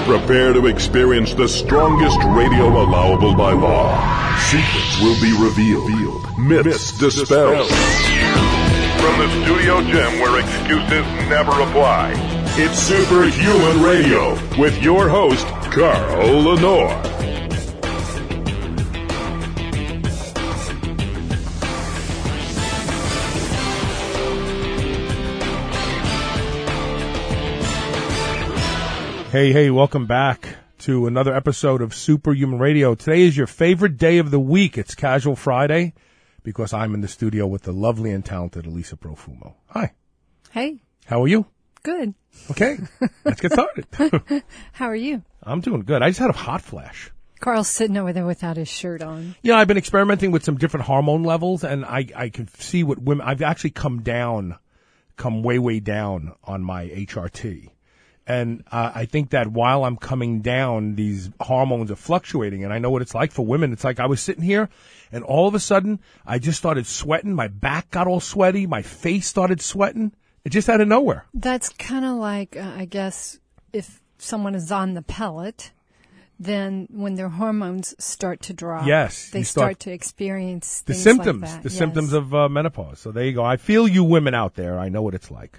Prepare to experience the strongest radio allowable by law. Secrets will be revealed. Myths dispelled. From the studio gym where excuses never apply, it's Superhuman Radio with your host, Carl Lenore. Hey, welcome back to another episode of Superhuman Radio. Today is your favorite day of the week. It's Casual Friday because I'm in the studio with the lovely and talented Elisa Profumo. Hi. Hey. How are you? Good. Okay, let's get started. How are you? I'm doing good. I just had a hot flash. Carl's sitting over there without his shirt on. Yeah, I've been experimenting with some different hormone levels, and I can see what women... I've actually come way down on my HRT. And I think that while I'm coming down, these hormones are fluctuating. And I know what it's like for women. It's like I was sitting here, and all of a sudden, I just started sweating. My back got all sweaty. My face started sweating. It just out of nowhere. That's kind of like, I guess, if someone is on the pellet, then when their hormones start to drop, yes, they start to experience the things symptoms, like that. the symptoms of menopause. So there you go. I feel you women out there. I know what it's like.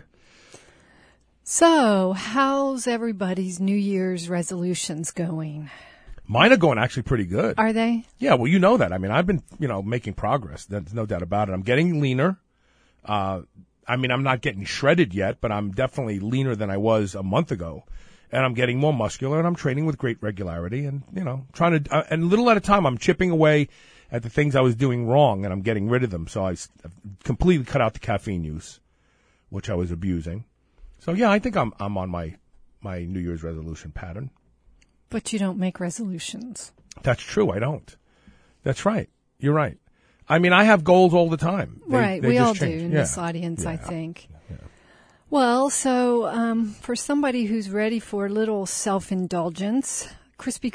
So, how's everybody's New Year's resolutions going? Mine are going actually pretty good. Are they? Yeah, well, you know that. I mean, I've been, making progress. There's no doubt about it. I'm getting leaner. I'm not getting shredded yet, but I'm definitely leaner than I was a month ago. And I'm getting more muscular, and I'm training with great regularity. And, trying to, and little at a time, I'm chipping away at the things I was doing wrong, and I'm getting rid of them. So I've completely cut out the caffeine use, which I was abusing. So, yeah, I think I'm on my New Year's resolution pattern. But you don't make resolutions. That's true. I don't. That's right. You're right. I mean, I have goals all the time. Right. They we just all change. do in this audience, I think. Yeah. Well, so for somebody who's ready for a little self-indulgence, Krispy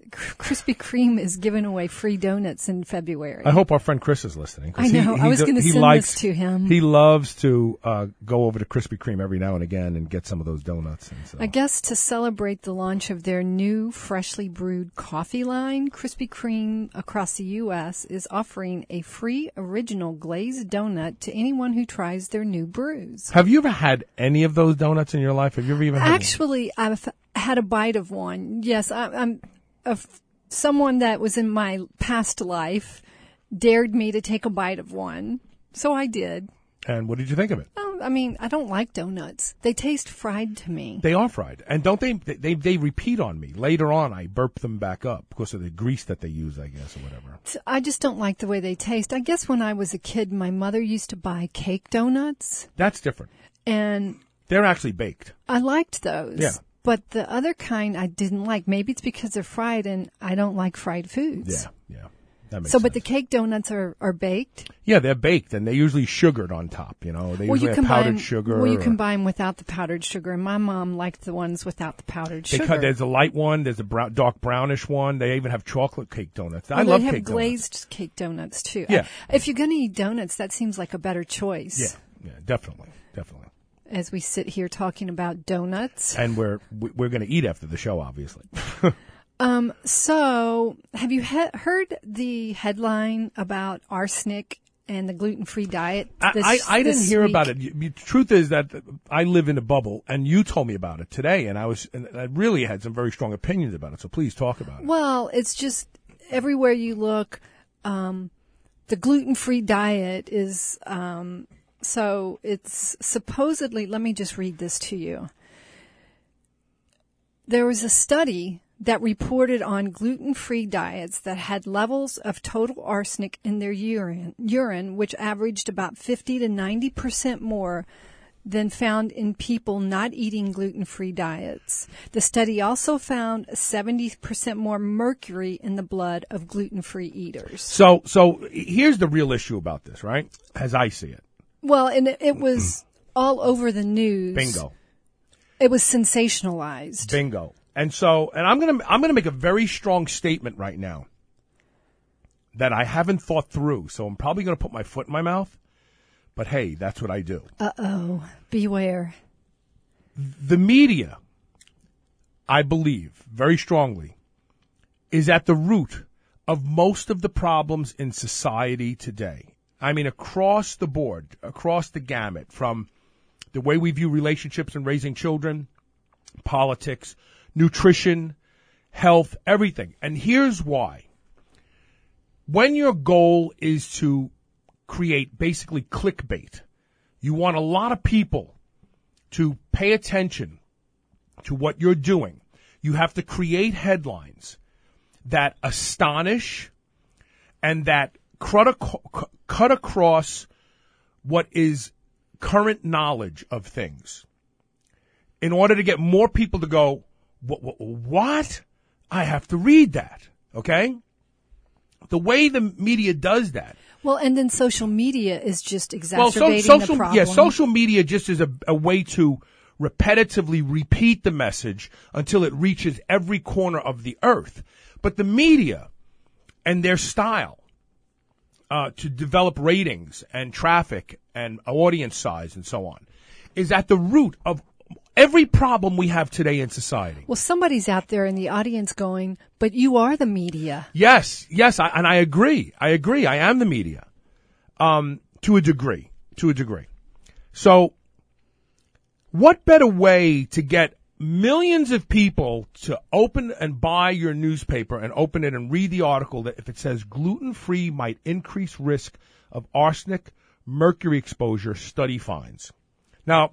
Kreme is giving away free donuts in February. I hope our friend Chris is listening. I know. I was going to send this to him. He loves to go over to Krispy Kreme every now and again and get some of those donuts. And so. I guess to celebrate the launch of their new freshly brewed coffee line, Krispy Kreme across the U.S. is offering a free original glazed donut to anyone who tries their new brews. Have you ever had any of those donuts in your life? Have you ever even had Actually, I've had a bite of one. Yes, I'm someone that was in my past life dared me to take a bite of one, so I did. And what did you think of it? I don't like donuts. They taste fried to me. They are fried, and don't they repeat on me later on? I burp them back up because of the grease that they use, I guess, or whatever. I just don't like the way they taste. I guess when I was a kid, my mother used to buy cake donuts. That's different, and they're actually baked. I liked those. Yeah. But the other kind I didn't like. Maybe it's because they're fried, and I don't like fried foods. Yeah. That makes sense. But the cake donuts are baked? Yeah, they're baked, and they're usually sugared on top, They usually have powdered sugar. Well, you can buy them without the powdered sugar, and my mom liked the ones without the powdered sugar. There's a light one, there's a dark brownish one. They even have chocolate cake donuts. I love cake donuts. donuts. They have glazed cake donuts, too. Yeah. If you're going to eat donuts, that seems like a better choice. Yeah, definitely. As we sit here talking about donuts. And we're going to eat after the show, obviously. So, have you heard the headline about arsenic and the gluten-free diet? I didn't hear about it. The truth is that I live in a bubble, and you told me about it today, and I really had some very strong opinions about it. So please talk about it. Well, it's just everywhere you look, the gluten-free diet is. So it's supposedly. Let me just read this to you. There was a study that reported on gluten-free diets that had levels of total arsenic in their urine, which averaged about 50 to 90% more than found in people not eating gluten-free diets. The study also found 70% more mercury in the blood of gluten-free eaters. So here's the real issue about this, right? As I see it. Well, and it was all over the news. Bingo. It was sensationalized. Bingo. And I'm gonna make a very strong statement right now that I haven't thought through. So I'm probably gonna put my foot in my mouth. But hey, that's what I do. Uh-oh. Beware. The media I believe very strongly, is at the root of most of the problems in society today. I mean, across the board, across the gamut, from the way we view relationships and raising children, politics, nutrition, health, everything. And here's why. When your goal is to create basically clickbait, you want a lot of people to pay attention to what you're doing. You have to create headlines that astonish and that cut across what is current knowledge of things in order to get more people to go, what? I have to read that, okay? The way the media does that. Well, and then social media is just exacerbating the problem. Yeah, social media just is a way to repetitively repeat the message until it reaches every corner of the earth. But the media and their style to develop ratings and traffic and audience size and so on is at the root of every problem we have today in society. Well, somebody's out there in the audience going, but you are the media. Yes, and I agree. I am the media, to a degree. So, what better way to get millions of people to open and buy your newspaper and open it and read the article that if it says gluten-free might increase risk of arsenic, mercury exposure, study finds. Now,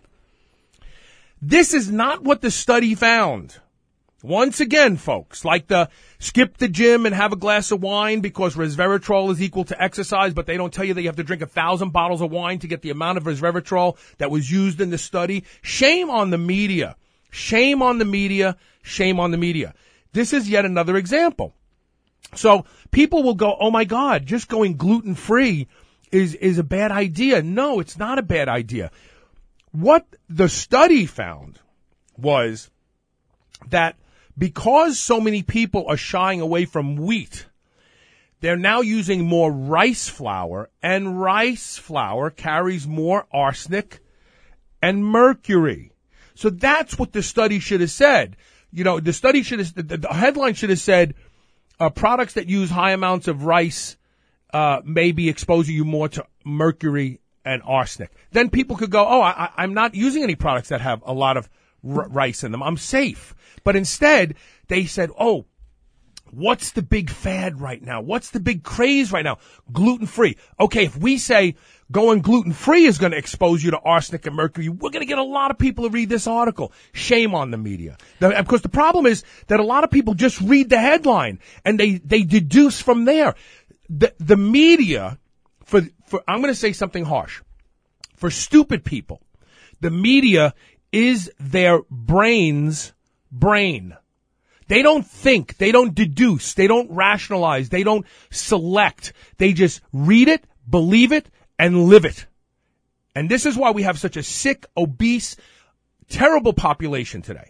this is not what the study found. Once again, folks, like the skip the gym and have a glass of wine because resveratrol is equal to exercise, but they don't tell you that you have to drink 1,000 bottles of wine to get the amount of resveratrol that was used in the study. Shame on the media. Shame on the media. Shame on the media. This is yet another example. So people will go, oh my God, just going gluten-free is a bad idea. No, it's not a bad idea. What the study found was that because so many people are shying away from wheat, they're now using more rice flour, and rice flour carries more arsenic and mercury. So that's what the study should have said. You know, the study should have, the headline should have said, products that use high amounts of rice may be exposing you more to mercury and arsenic. Then people could go, oh, I'm not using any products that have a lot of rice in them. I'm safe. But instead, they said, oh, what's the big fad right now? What's the big craze right now? Gluten-free. Okay, if we say going gluten-free is going to expose you to arsenic and mercury, we're going to get a lot of people to read this article. Shame on the media. Because the problem is that a lot of people just read the headline and they deduce from there. The media, for I'm going to say something harsh. For stupid people, the media is their brain's brain. They don't think, they don't deduce, they don't rationalize, they don't select. They just read it, believe it, and live it. And this is why we have such a sick, obese, terrible population today.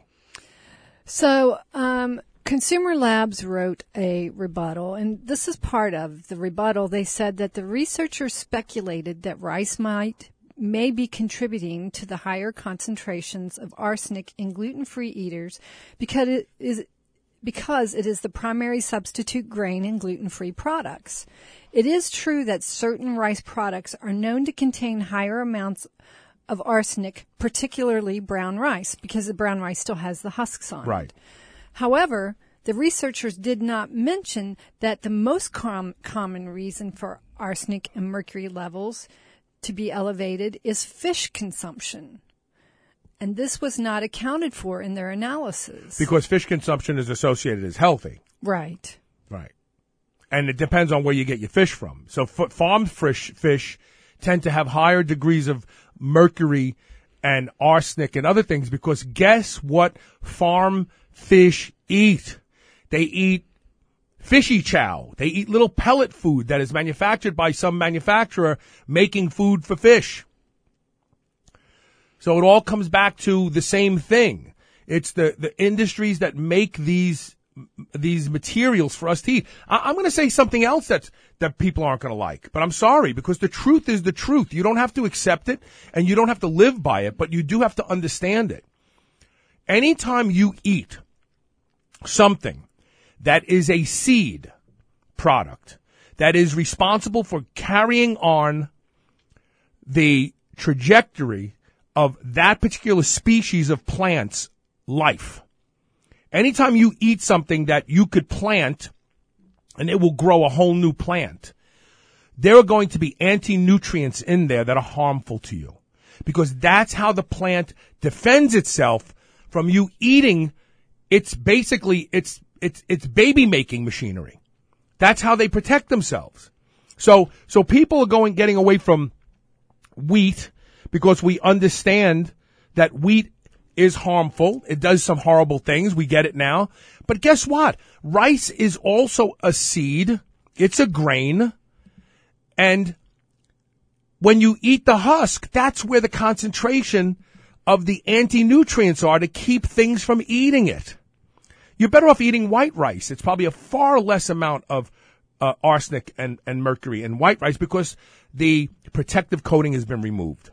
So, Consumer Labs wrote a rebuttal, and this is part of the rebuttal. They said that the researchers speculated that rice may be contributing to the higher concentrations of arsenic in gluten-free eaters because it is the primary substitute grain in gluten-free products. It is true that certain rice products are known to contain higher amounts of arsenic, particularly brown rice, because the brown rice still has the husks on it. Right. However, the researchers did not mention that the most common reason for arsenic and mercury levels to be elevated is fish consumption. And this was not accounted for in their analysis. Because fish consumption is associated as healthy. Right. Right. And it depends on where you get your fish from. So farmed fish tend to have higher degrees of mercury and arsenic and other things because guess what farm fish eat? They eat fishy chow. They eat little pellet food that is manufactured by some manufacturer making food for fish. So it all comes back to the same thing. It's the industries that make these materials for us to eat. I'm going to say something else that people aren't going to like, but I'm sorry because the truth is the truth. You don't have to accept it and you don't have to live by it, but you do have to understand it. Anytime you eat something that is a seed product that is responsible for carrying on the trajectory of that particular species of plant's life. Anytime you eat something that you could plant and it will grow a whole new plant, there are going to be anti-nutrients in there that are harmful to you, because that's how the plant defends itself from you eating its baby making machinery. That's how they protect themselves. So people are getting away from wheat because we understand that wheat is harmful. It does some horrible things. We get it now. But guess what? Rice is also a seed. It's a grain. And when you eat the husk, that's where the concentration of the anti-nutrients are to keep things from eating it. You're better off eating white rice. It's probably a far less amount of arsenic and mercury in white rice because the protective coating has been removed.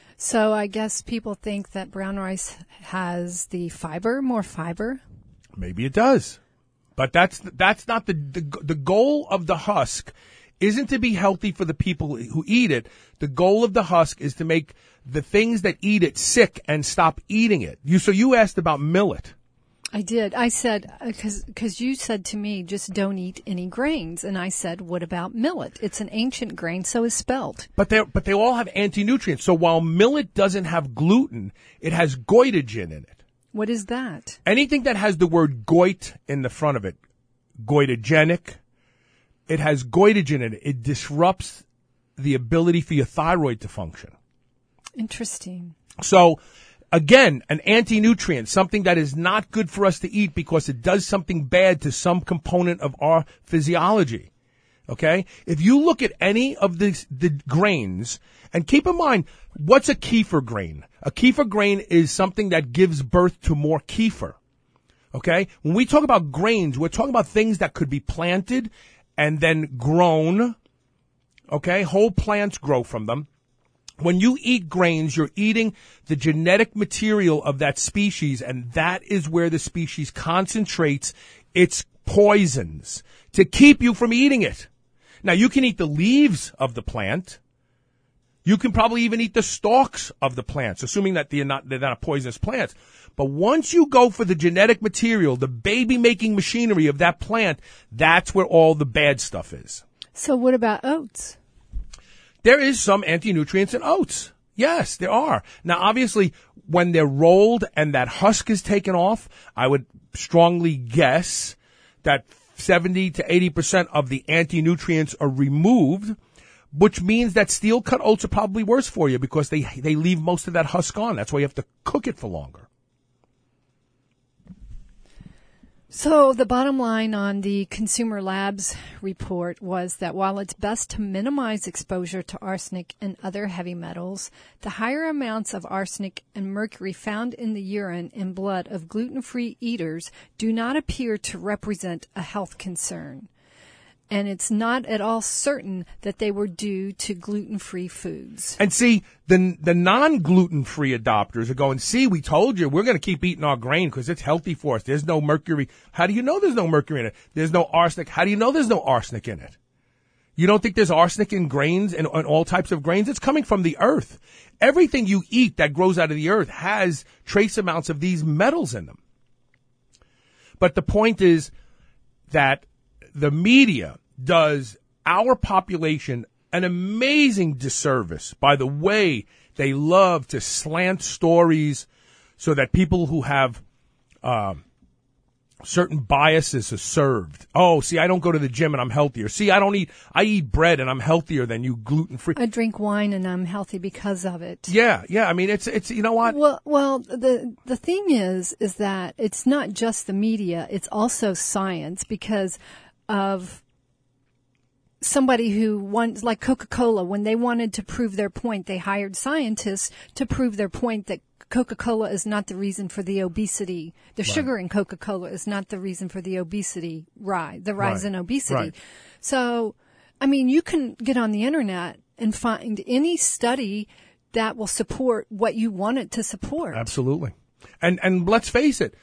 So I guess people think that brown rice has the more fiber. Maybe it does. But that's not the goal of the husk isn't to be healthy for the people who eat it. The goal of the husk is to make the things that eat it sick and stop eating it. So you asked about millet. I did. I said, because you said to me, just don't eat any grains. And I said, what about millet? It's an ancient grain, so is spelt. But they all have anti-nutrients. So while millet doesn't have gluten, it has goitogen in it. What is that? Anything that has the word goit in the front of it, goitogenic, it has goitogen in it. It disrupts the ability for your thyroid to function. Interesting. So, again, an anti-nutrient, something that is not good for us to eat because it does something bad to some component of our physiology. Okay? If you look at any of the grains, and keep in mind, what's a kefir grain? A kefir grain is something that gives birth to more kefir. Okay? When we talk about grains, we're talking about things that could be planted and then grown. Okay? Whole plants grow from them. When you eat grains, you're eating the genetic material of that species, and that is where the species concentrates its poisons to keep you from eating it. Now, you can eat the leaves of the plant. You can probably even eat the stalks of the plants, assuming that they're not poisonous plants. But once you go for the genetic material, the baby-making machinery of that plant, that's where all the bad stuff is. So what about oats? There is some anti-nutrients in oats. Yes, there are. Now, obviously, when they're rolled and that husk is taken off, I would strongly guess that 70 to 80% of the anti-nutrients are removed, which means that steel-cut oats are probably worse for you because they leave most of that husk on. That's why you have to cook it for longer. So the bottom line on the Consumer Labs report was that while it's best to minimize exposure to arsenic and other heavy metals, the higher amounts of arsenic and mercury found in the urine and blood of gluten-free eaters do not appear to represent a health concern. And it's not at all certain that they were due to gluten-free foods. And see, the non-gluten-free adopters are going, see, we told you, we're going to keep eating our grain because it's healthy for us. There's no mercury. How do you know there's no mercury in it? There's no arsenic. How do you know there's no arsenic in it? You don't think there's arsenic in grains and all types of grains? It's coming from the earth. Everything you eat that grows out of the earth has trace amounts of these metals in them. But the point is that the media does our population an amazing disservice by the way they love to slant stories so that people who have certain biases are served. Oh, see, I don't go to the gym and I'm healthier. See, I eat bread and I'm healthier than you gluten-free. I drink wine and I'm healthy because of it. Yeah. I mean, it's you know what? Well, the thing is that it's not just the media, it's also science because of somebody who wants, like Coca-Cola, when they wanted to prove their point, they hired scientists to prove their point that Coca-Cola is not the reason for the obesity. The sugar in Coca-Cola is not the reason for the obesity rise in obesity. Right. So, I mean, you can get on the internet and find any study that will support what you want it to support. Absolutely. And let's face it,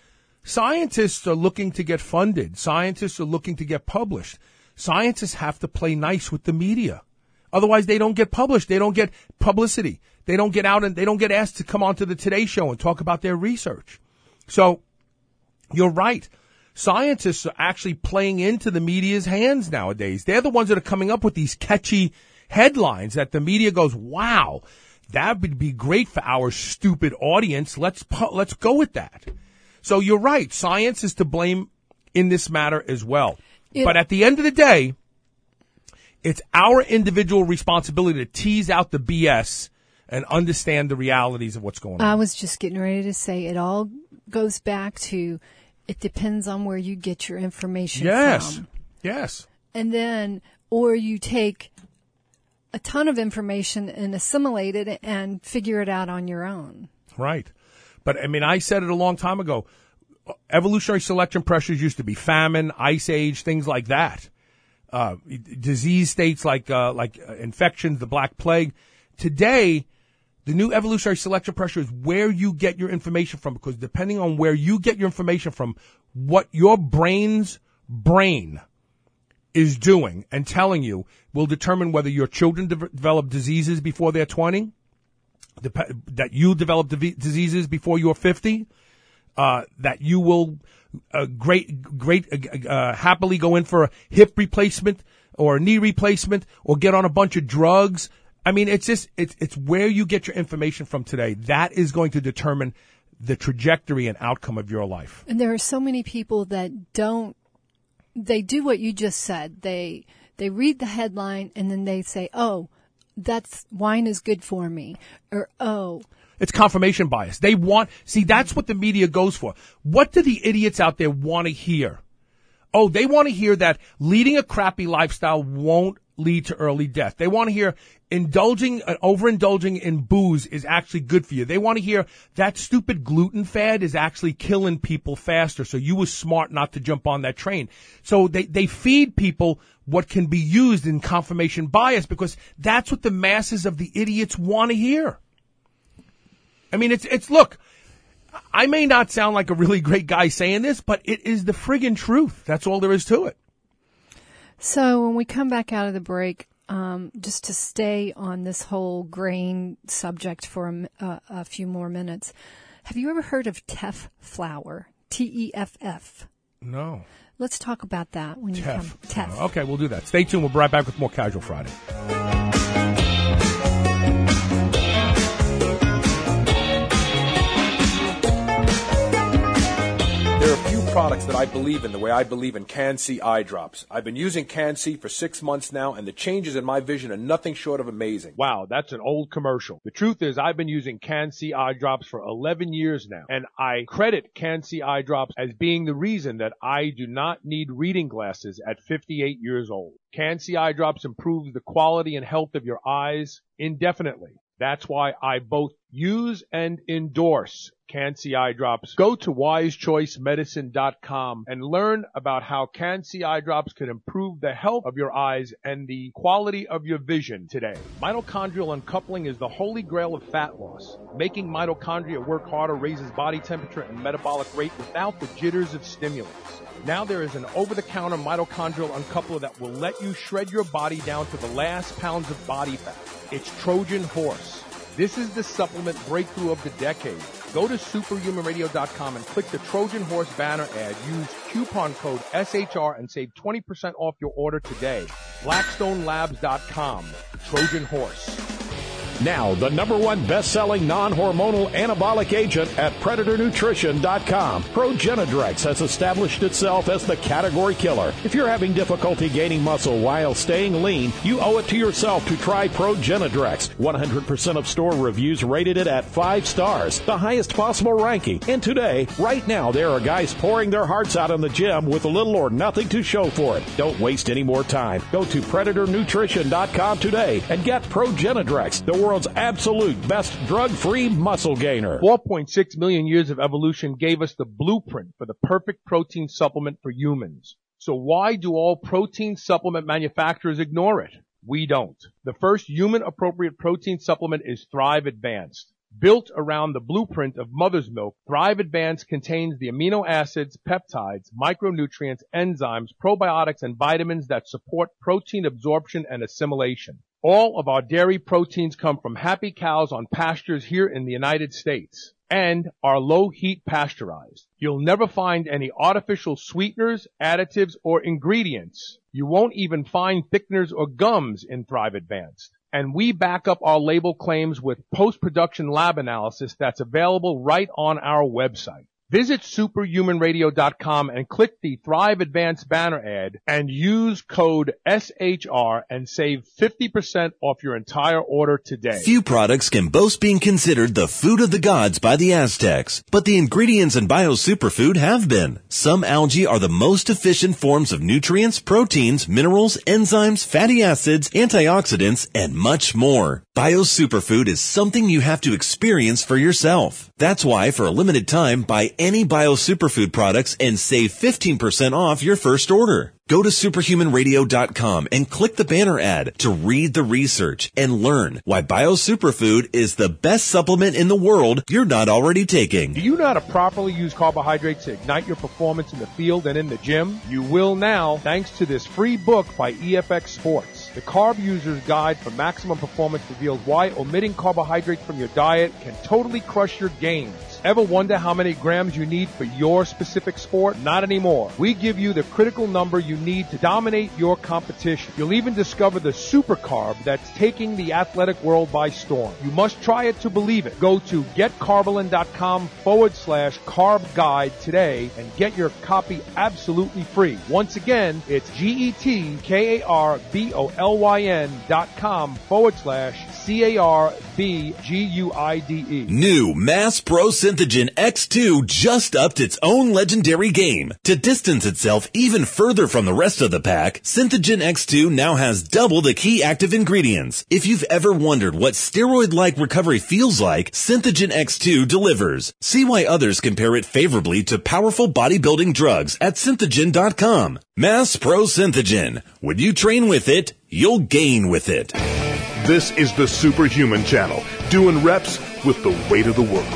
Scientists are looking to get funded. Scientists are looking to get published. Scientists have to play nice with the media. Otherwise, they don't get published. They don't get publicity. They don't get out and they don't get asked to come onto the Today Show and talk about their research. So you're right. Scientists are actually playing into the media's hands nowadays. They're the ones that are coming up with these catchy headlines that the media goes, wow, that would be great for our stupid audience. Let's go with that. So you're right. Science is to blame in this matter as well. But at the end of the day, it's our individual responsibility to tease out the BS and understand the realities of what's going on. I was just getting ready to say it all goes back to it depends on where you get your information from. Yes. And then, or you take a ton of information and assimilate it and figure it out on your own. Right. But, I mean, I said it a long time ago. Evolutionary selection pressures used to be famine, ice age, things like that. Disease states like infections, the Black Plague. Today, the new evolutionary selection pressure is where you get your information from, because depending on where you get your information from, what your brain's brain is doing and telling you will determine whether your children develop diseases before they're 20, that you develop diseases before you're 50, that you will happily go in for a hip replacement or a knee replacement or get on a bunch of drugs. I mean, it's where you get your information from today. That is going to determine the trajectory and outcome of your life. And there are so many people that they do what you just said. They read the headline and then they say, oh, wine is good for me. Or, oh. It's confirmation bias. That's what the media goes for. What do the idiots out there want to hear? Oh, they want to hear that leading a crappy lifestyle won't lead to early death. They want to hear overindulging in booze is actually good for you. They want to hear that stupid gluten fad is actually killing people faster. So you were smart not to jump on that train. So they feed people what can be used in confirmation bias because that's what the masses of the idiots want to hear. I mean, look, I may not sound like a really great guy saying this, but it is the friggin' truth. That's all there is to it. So when we come back out of the break, just to stay on this whole grain subject for a few more minutes, have you ever heard of teff flour? Teff. No. Let's talk about that when you come. Teff. Okay, we'll do that. Stay tuned. We'll be right back with more Casual Friday. There are a few products that I believe in the way I believe in Can-C eye drops. I've been using Can-C for 6 months now, and the changes in my vision are nothing short of amazing. Wow, that's an old commercial. The truth is I've been using Can-C eye drops for 11 years now, and I credit Can-C eye drops as being the reason that I do not need reading glasses at 58 years old. Can-C eye drops improves the quality and health of your eyes indefinitely. That's why I both use and endorse Can-C eye drops. Go to wisechoicemedicine.com and learn about how Can-C eye drops can improve the health of your eyes and the quality of your vision today. Mitochondrial uncoupling is the holy grail of fat loss. Making mitochondria work harder raises body temperature and metabolic rate without the jitters of stimulants. Now there is an over-the-counter mitochondrial uncoupler that will let you shred your body down to the last pounds of body fat. It's Trojan Horse. This is the supplement breakthrough of the decade. Go to superhumanradio.com and click the Trojan Horse banner ad. Use coupon code SHR and save 20% off your order today. BlackstoneLabs.com. Trojan Horse. Now, the #1 best-selling non-hormonal anabolic agent at PredatorNutrition.com. Progenadrex has established itself as the category killer. If you're having difficulty gaining muscle while staying lean, you owe it to yourself to try Progenadrex. 100% of store reviews rated it at 5 stars, the highest possible ranking. And today, right now, there are guys pouring their hearts out in the gym with little or nothing to show for it. Don't waste any more time. Go to PredatorNutrition.com today and get Progenadrex, the world's absolute best drug-free muscle gainer. 4.6 million years of evolution gave us the blueprint for the perfect protein supplement for humans. So why do all protein supplement manufacturers ignore it? We don't. The first human-appropriate protein supplement is Thrive Advanced. Built around the blueprint of mother's milk, Thrive Advanced contains the amino acids, peptides, micronutrients, enzymes, probiotics, and vitamins that support protein absorption and assimilation. All of our dairy proteins come from happy cows on pastures here in the United States and are low heat pasteurized. You'll never find any artificial sweeteners, additives, or ingredients. You won't even find thickeners or gums in Thrive Advanced. And we back up our label claims with post-production lab analysis that's available right on our website. Visit superhumanradio.com and click the Thrive Advanced banner ad and use code SHR and save 50% off your entire order today. Few products can boast being considered the food of the gods by the Aztecs, but the ingredients in BioSuperfood have been. Some algae are the most efficient forms of nutrients, proteins, minerals, enzymes, fatty acids, antioxidants, and much more. BioSuperfood is something you have to experience for yourself. That's why, for a limited time, buy any BioSuperfood products and save 15% off your first order. Go to superhumanradio.com and click the banner ad to read the research and learn why BioSuperfood is the best supplement in the world you're not already taking. Do you know how to properly use carbohydrates to ignite your performance in the field and in the gym? You will now, thanks to this free book by EFX Sports. The Carb User's Guide for Maximum Performance reveals why omitting carbohydrates from your diet can totally crush your gains. Ever wonder how many grams you need for your specific sport? Not anymore. We give you the critical number you need to dominate your competition. You'll even discover the super carb that's taking the athletic world by storm. You must try it to believe it. Go to getcarbolyn.com/carb guide today and get your copy absolutely free. Once again, it's GETKARBOLYN.com/CARBGUIDE. New Mass Pro Synthogen X2 just upped its own legendary game. To distance itself even further from the rest of the pack, Synthogen X2 now has double the key active ingredients. If you've ever wondered what steroid-like recovery feels like, Synthogen X2 delivers. See why others compare it favorably to powerful bodybuilding drugs at Synthogen.com. Mass Pro Synthogen. When you train with it, you'll gain with it. This is the Superhuman Channel, doing reps with the weight of the world.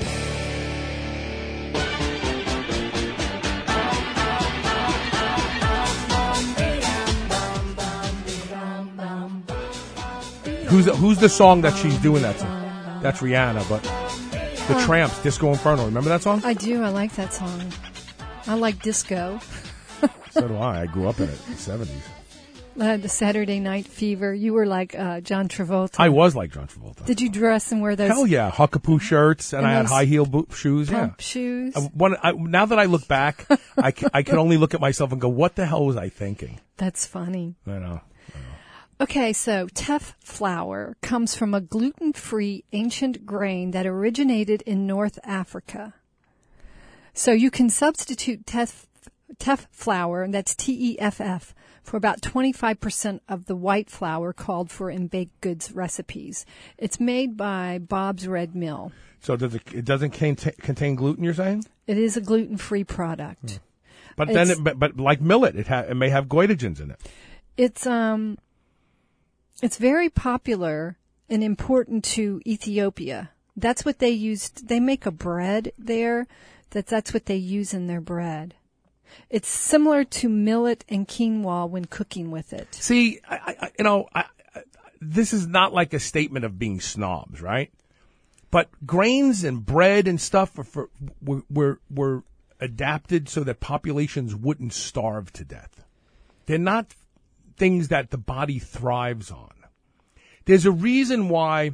Who's the song that she's doing that to? That's Rihanna, but the Tramps, Disco Inferno. Remember that song? I do. I like that song. I like disco. So do I. I grew up in it in the 70s. The Saturday Night Fever. You were like John Travolta. I was like John Travolta. Did you dress and wear those? Hell yeah. Huckapoo shirts, and I had high heel shoes. Pump shoes. Now that I look back, I can only look at myself and go, what the hell was I thinking? That's funny. I know. Okay, so teff flour comes from a gluten-free ancient grain that originated in North Africa. So you can substitute teff flour, and that's TEFF, for about 25% of the white flour called for in baked goods recipes. It's made by Bob's Red Mill. So it doesn't contain gluten, you're saying? It is a gluten-free product. But but like millet, it may have goitrogens in it. It's very popular and important to Ethiopia. That's what they used. They make a bread there. That's what they use in their bread. It's similar to millet and quinoa when cooking with it. See, this is not like a statement of being snobs, right? But grains and bread and stuff were adapted so that populations wouldn't starve to death. They're not things that the body thrives on. There's a reason why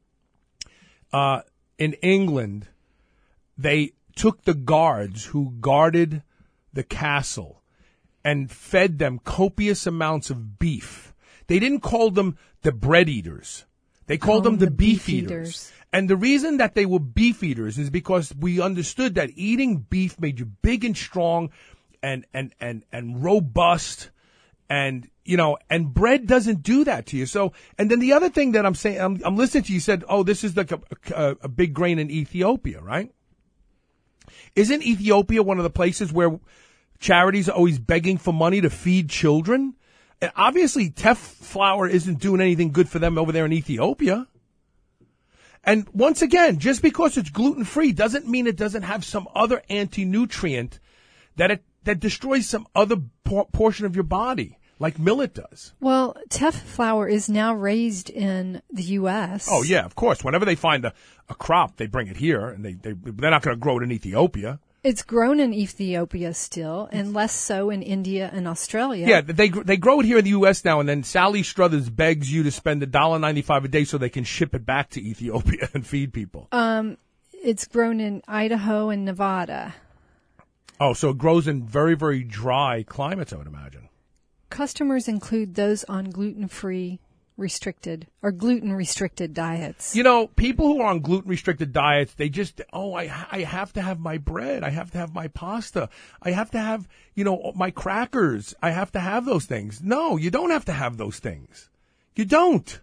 in England they took the guards who guarded the castle and fed them copious amounts of beef. They didn't call them the bread eaters. They called them the beef eaters. And the reason that they were beef eaters is because we understood that eating beef made you big and strong and robust. And, and bread doesn't do that to you. So, and then the other thing that I'm saying, I'm listening to you said, oh, this is like a big grain in Ethiopia, right? Isn't Ethiopia one of the places where charities are always begging for money to feed children? And obviously, teff flour isn't doing anything good for them over there in Ethiopia. And once again, just because it's gluten-free doesn't mean it doesn't have some other anti-nutrient that destroys some other portion of your body, like millet does. Well, teff flour is now raised in the U.S. Oh, yeah, of course. Whenever they find a crop, they bring it here, and they're not going to grow it in Ethiopia. It's grown in Ethiopia still, and less so in India and Australia. Yeah, they grow it here in the U.S. now, and then Sally Struthers begs you to spend $1.95 a day so they can ship it back to Ethiopia and feed people. It's grown in Idaho and Nevada. Oh, so it grows in very, very dry climates, I would imagine. Customers include those on gluten-free restricted or gluten-restricted diets. You know, people who are on gluten-restricted diets, they just, I have to have my bread. I have to have my pasta. I have to have, my crackers. I have to have those things. No, you don't have to have those things. You don't.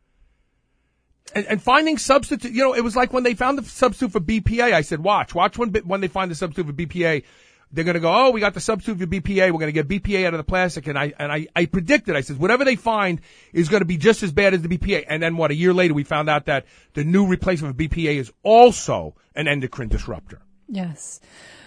And finding substitute, it was like when they found the substitute for BPA, I said, watch when they find the substitute for BPA. They're going to go, we got the substitute for BPA. We're going to get BPA out of the plastic. And I predicted, I said, whatever they find is going to be just as bad as the BPA. And then a year later, we found out that the new replacement of BPA is also an endocrine disruptor. Yes.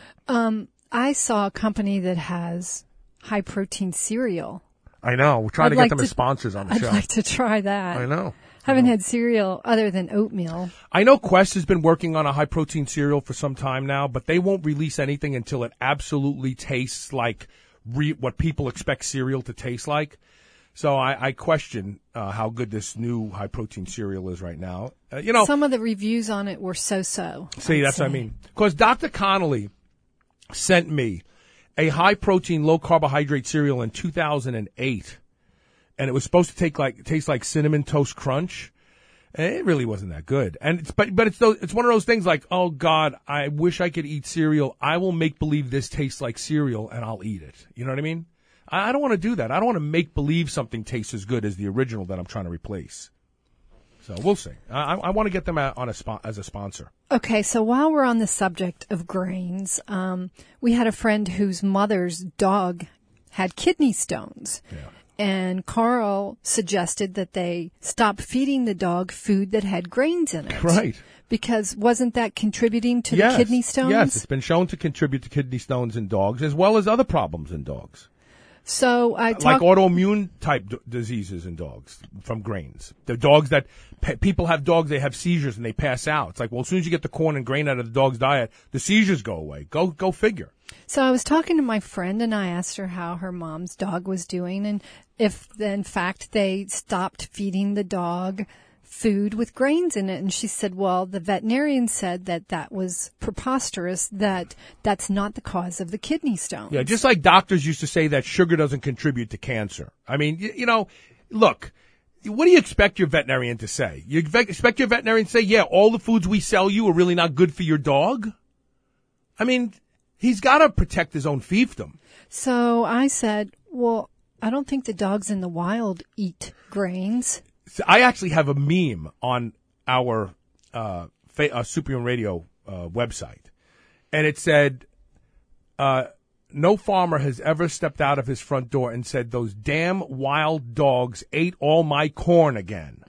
I saw a company that has high protein cereal. I know. We're trying to get them as sponsors on the show. I'd like to try that. I know. Haven't had cereal other than oatmeal. I know Quest has been working on a high-protein cereal for some time now, but they won't release anything until it absolutely tastes like what people expect cereal to taste like. So I question how good this new high-protein cereal is right now. Some of the reviews on it were so-so. See, that's what I mean. Because Dr. Connolly sent me a high-protein, low-carbohydrate cereal in 2008. And it was supposed to taste like Cinnamon Toast Crunch. And it really wasn't that good. And it's one of those things like, oh God, I wish I could eat cereal. I will make believe this tastes like cereal and I'll eat it. You know what I mean? I don't want to do that. I don't want to make believe something tastes as good as the original that I'm trying to replace. So we'll see. I want to get them as a sponsor. Okay, so while we're on the subject of grains, we had a friend whose mother's dog had kidney stones. Yeah. And Carl suggested that they stop feeding the dog food that had grains in it. Right. Because wasn't that contributing to the kidney stones? Yes, it's been shown to contribute to kidney stones in dogs as well as other problems in dogs. So like autoimmune type diseases in dogs from grains. The dogs that people have dogs, they have seizures and they pass out. It's like, well, as soon as you get the corn and grain out of the dog's diet, the seizures go away. Go figure. So I was talking to my friend and I asked her how her mom's dog was doing and if, in fact, they stopped feeding the dog food with grains in it. And she said, well, the veterinarian said that was preposterous, that's not the cause of the kidney stones. Yeah, just like doctors used to say that sugar doesn't contribute to cancer. I mean, look, what do you expect your veterinarian to say? You expect your veterinarian to say, yeah, all the foods we sell you are really not good for your dog? I mean, he's got to protect his own fiefdom. So I said, well, I don't think the dogs in the wild eat grains. So I actually have a meme on our Superhuman Radio website, and it said, no farmer has ever stepped out of his front door and said, those damn wild dogs ate all my corn again.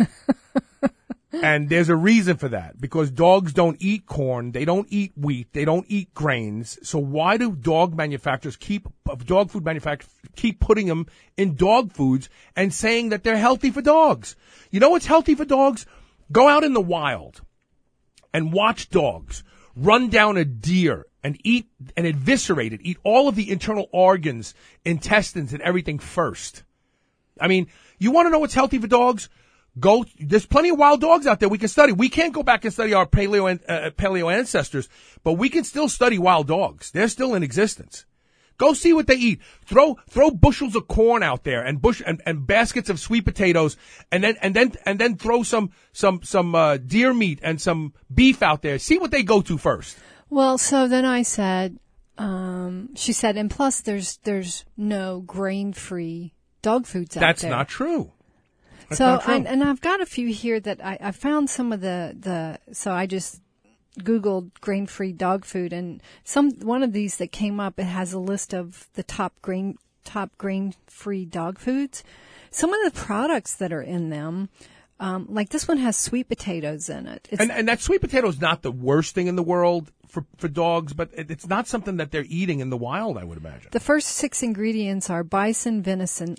And there's a reason for that, because dogs don't eat corn, they don't eat wheat, they don't eat grains. So why do dog food manufacturers keep putting them in dog foods and saying that they're healthy for dogs? You know what's healthy for dogs? Go out in the wild and watch dogs run down a deer and eat and eviscerate it, eat all of the internal organs, intestines, and everything first. I mean, you want to know what's healthy for dogs? There's plenty of wild dogs out there we can study. We can't go back and study our paleo ancestors, but we can still study wild dogs. They're still in existence. Go see what they eat. Throw bushels of corn out there and baskets of sweet potatoes, and then throw some deer meat and some beef out there. See what they go to first. Well, so then I said, she said, and plus there's no grain-free dog foods out there. That's not true. So, and I've got a few here that I found some of so I just Googled grain-free dog food, and one of these that came up, it has a list of the top grain-free dog foods. Some of the products that are in them Like this one has sweet potatoes in it. And that sweet potato is not the worst thing in the world for dogs, but it's not something that they're eating in the wild, I would imagine. The first 6 ingredients are bison, venison,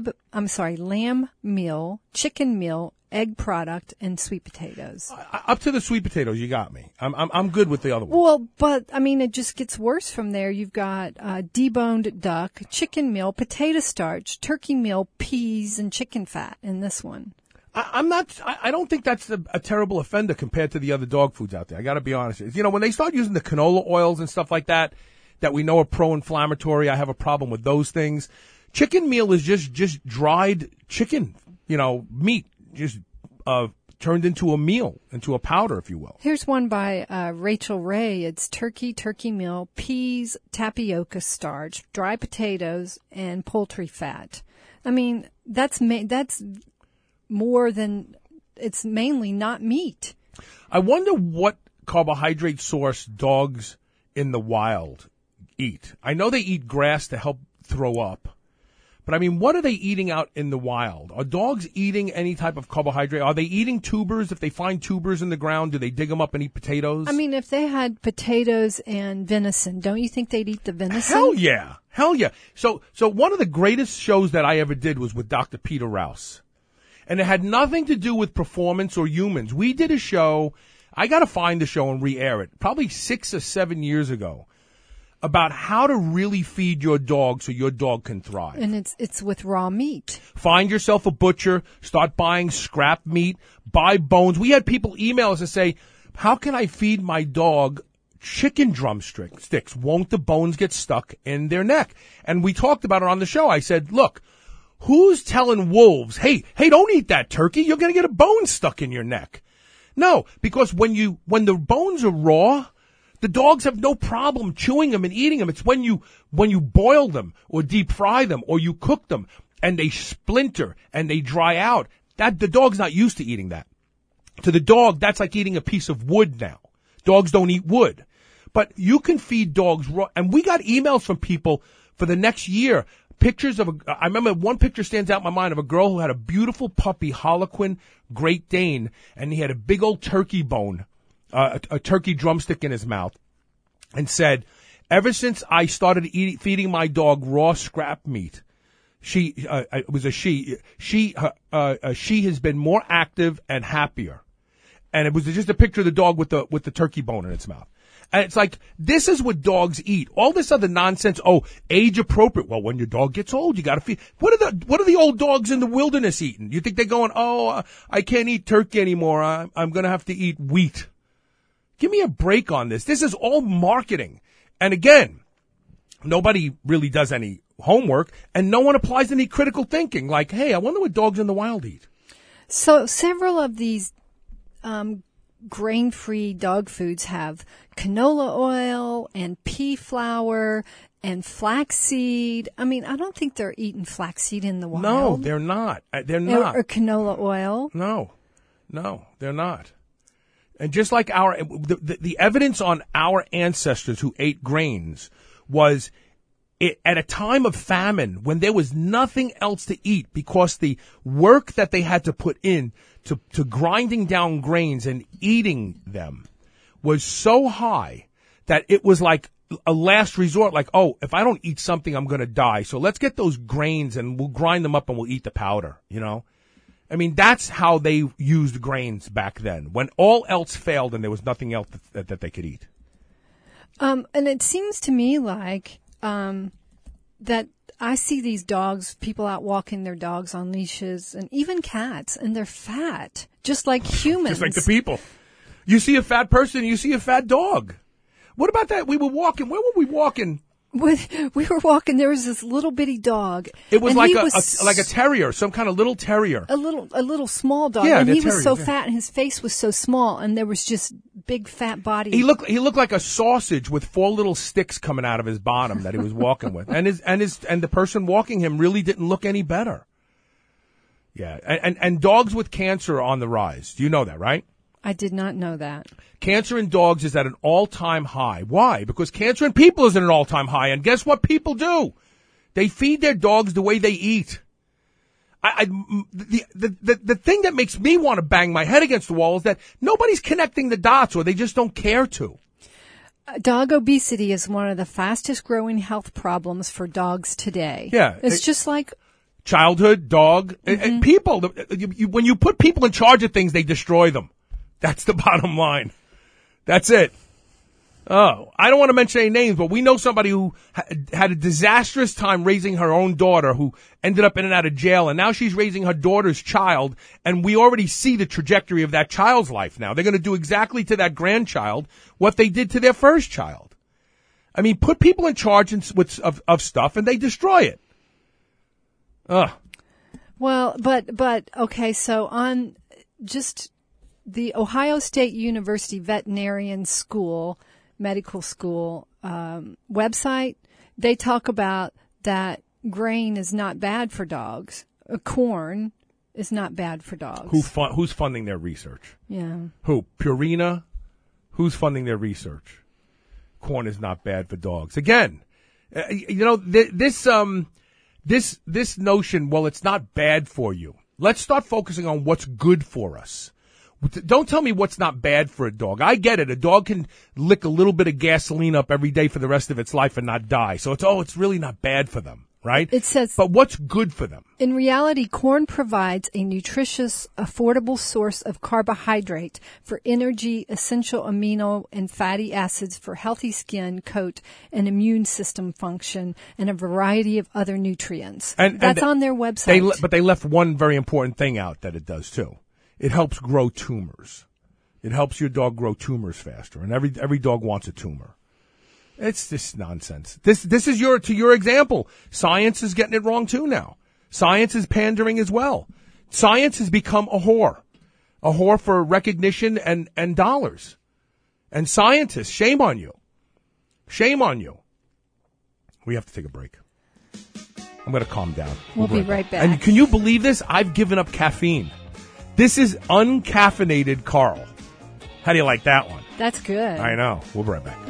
lamb meal, chicken meal, egg product, and sweet potatoes. Up to the sweet potatoes, you got me. I'm good with the other one. Well, but I mean, it just gets worse from there. You've got deboned duck, chicken meal, potato starch, turkey meal, peas, and chicken fat in this one. I don't think that's a terrible offender compared to the other dog foods out there. I got to be honest. You know, when they start using the canola oils and stuff like that we know are pro-inflammatory, I have a problem with those things. Chicken meal is just dried chicken, meat, just turned into a meal, into a powder, if you will. Here's one by Rachel Ray. It's turkey meal, peas, tapioca starch, dry potatoes, and poultry fat. I mean, that's more than, it's mainly not meat. I wonder what carbohydrate source dogs in the wild eat. I know they eat grass to help throw up, but I mean, what are they eating out in the wild? Are dogs eating any type of carbohydrate? Are they eating tubers? If they find tubers in the ground, do they dig them up and eat potatoes? I mean, if they had potatoes and venison, don't you think they'd eat the venison? Hell yeah. Hell yeah. So one of the greatest shows that I ever did was with Dr. Peter Rouse. And it had nothing to do with performance or humans. We did a show, I got to find the show and re-air it, probably 6 or 7 years ago, about how to really feed your dog so your dog can thrive. And it's with raw meat. Find yourself a butcher, start buying scrap meat, buy bones. We had people email us and say, how can I feed my dog chicken drumsticks? Won't the bones get stuck in their neck? And we talked about it on the show. I said, look, who's telling wolves, hey, don't eat that turkey. You're going to get a bone stuck in your neck. No, because when the bones are raw, the dogs have no problem chewing them and eating them. It's when you boil them or deep fry them or you cook them and they splinter and they dry out, that the dog's not used to eating that. To the dog, that's like eating a piece of wood now. Dogs don't eat wood. But you can feed dogs raw. And we got emails from people for the next year. Pictures I remember one picture stands out in my mind of a girl who had a beautiful puppy, Harlequin Great Dane, and he had a big old turkey bone, a turkey drumstick in his mouth, and said, ever since I started feeding my dog raw scrap meat, she has been more active and happier. And it was just a picture of the dog with the turkey bone in its mouth. And it's like, this is what dogs eat. All this other nonsense, age appropriate. Well, when your dog gets old, you gotta feed. What are the old dogs in the wilderness eating? You think they're going, I can't eat turkey anymore. I'm gonna have to eat wheat. Give me a break on this. This is all marketing. And again, nobody really does any homework and no one applies any critical thinking. Like, hey, I wonder what dogs in the wild eat. So several of these, grain-free dog foods have canola oil and pea flour and flaxseed. I mean, I don't think they're eating flaxseed in the wild. No, they're not. They're not. Or canola oil. No, they're not. And just like the evidence on our ancestors who ate grains was at a time of famine when there was nothing else to eat because the work that they had to put in to grinding down grains and eating them was so high that it was like a last resort, like, if I don't eat something, I'm going to die. So let's get those grains and we'll grind them up and we'll eat the powder, I mean, that's how they used grains back then, when all else failed and there was nothing else that they could eat. And it seems to me like that I see these dogs, people out walking their dogs on leashes, and even cats, and they're fat, just like humans. Just like the people. You see a fat person, you see a fat dog. What about that? We were walking. Where were we walking? We were walking. There was this little bitty dog. It was like a terrier, some kind of little terrier. A little small dog. Yeah, and he was terriers, so fat, and his face was so small, and there was just big fat body. He looked like a sausage with 4 little sticks coming out of his bottom that he was walking with, and the person walking him really didn't look any better. Yeah, and dogs with cancer are on the rise. Do you know that, right? I did not know that. Cancer in dogs is at an all-time high. Why? Because cancer in people is at an all-time high. And guess what people do? They feed their dogs the way they eat. The thing that makes me want to bang my head against the wall is that nobody's connecting the dots, or they just don't care to. Dog obesity is one of the fastest growing health problems for dogs today. Yeah. It's just like childhood, dog, and people. When you put people in charge of things, they destroy them. That's the bottom line. That's it. Oh, I don't want to mention any names, but we know somebody who had a disastrous time raising her own daughter, who ended up in and out of jail, and now she's raising her daughter's child, and we already see the trajectory of that child's life now. They're going to do exactly to that grandchild what they did to their first child. I mean, put people in charge of stuff, and they destroy it. Ugh. Well, but okay, so on just the Ohio State University Veterinarian School, medical school website, they talk about that grain is not bad for dogs. Corn is not bad for dogs. Who's funding their research? Yeah. Who? Purina? Who's funding their research? Corn is not bad for dogs. Again, this notion, well, it's not bad for you. Let's start focusing on what's good for us. Don't tell me what's not bad for a dog. I get it. A dog can lick a little bit of gasoline up every day for the rest of its life and not die. So it's really not bad for them, right? It says, but what's good for them? In reality, corn provides a nutritious, affordable source of carbohydrate for energy, essential amino and fatty acids for healthy skin, coat, and immune system function, and a variety of other nutrients. That's on their website. But they left one very important thing out that it does too. It helps grow tumors. It helps your dog grow tumors faster, and every dog wants a tumor. It's this nonsense. This is to your example. Science is getting it wrong too now. Science is pandering as well. Science has become a whore for recognition and dollars. And scientists, shame on you. Shame on you. We have to take a break. I'm going to calm down. We'll be right back. And can you believe this? I've given up caffeine. This is uncaffeinated Carl. How do you like that one? That's good. I know. We'll be right back.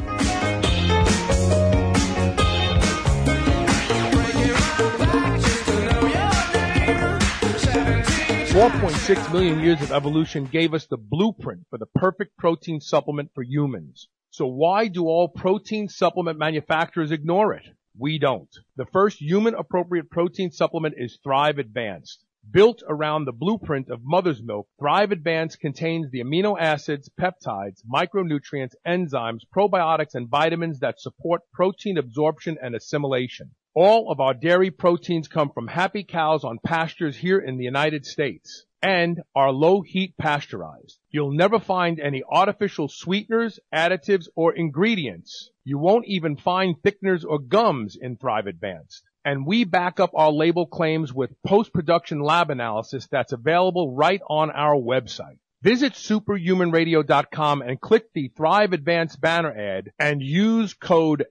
4.6 million years of evolution gave us the blueprint for the perfect protein supplement for humans. So why do all protein supplement manufacturers ignore it? We don't. The first human-appropriate protein supplement is Thrive Advanced. Built around the blueprint of mother's milk, Thrive Advanced contains the amino acids, peptides, micronutrients, enzymes, probiotics, and vitamins that support protein absorption and assimilation. All of our dairy proteins come from happy cows on pastures here in the United States and are low-heat pasteurized. You'll never find any artificial sweeteners, additives, or ingredients. You won't even find thickeners or gums in Thrive Advanced. And we back up our label claims with post-production lab analysis that's available right on our website. Visit superhumanradio.com and click the Thrive Advanced banner ad and use code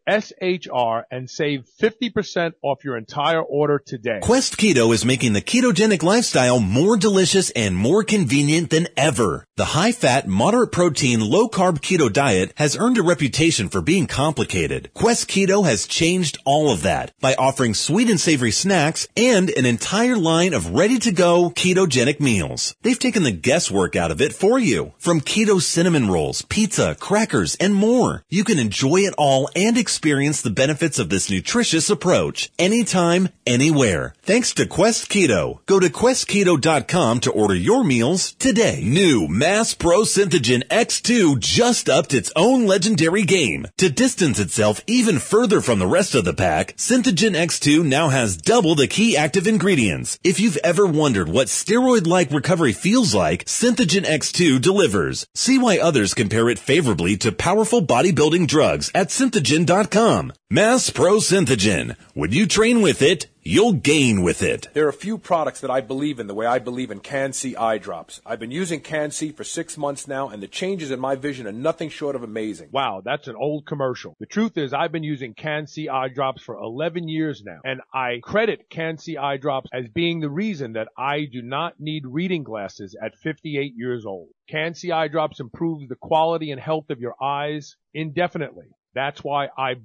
SHR and save 50% off your entire order today. Quest Keto is making the ketogenic lifestyle more delicious and more convenient than ever. The high-fat, moderate-protein, low-carb keto diet has earned a reputation for being complicated. Quest Keto has changed all of that by offering sweet and savory snacks and an entire line of ready-to-go ketogenic meals. They've taken the guesswork out of it for you. From keto cinnamon rolls, pizza, crackers, and more. You can enjoy it all and experience the benefits of this nutritious approach anytime, anywhere. Thanks to Quest Keto. Go to questketo.com to order your meals today. New Mass Pro Synthogen X2 just upped its own legendary game. To distance itself even further from the rest of the pack, Synthogen X2 now has double the key active ingredients. If you've ever wondered what steroid-like recovery feels like, Synthogen X2 delivers. See why others compare it favorably to powerful bodybuilding drugs at Synthogen.com. Mass Pro Synthogen. When you train with it, you'll gain with it. There are a few products that I believe in the way I believe in Can-C eye drops. I've been using Can-C for 6 months now, and the changes in my vision are nothing short of amazing. Wow, that's an old commercial. The truth is I've been using Can-C eye drops for 11 years now, and I credit Can-C eye drops as being the reason that I do not need reading glasses at 58 years old. Can-C eye drops improves the quality and health of your eyes indefinitely. That's why I both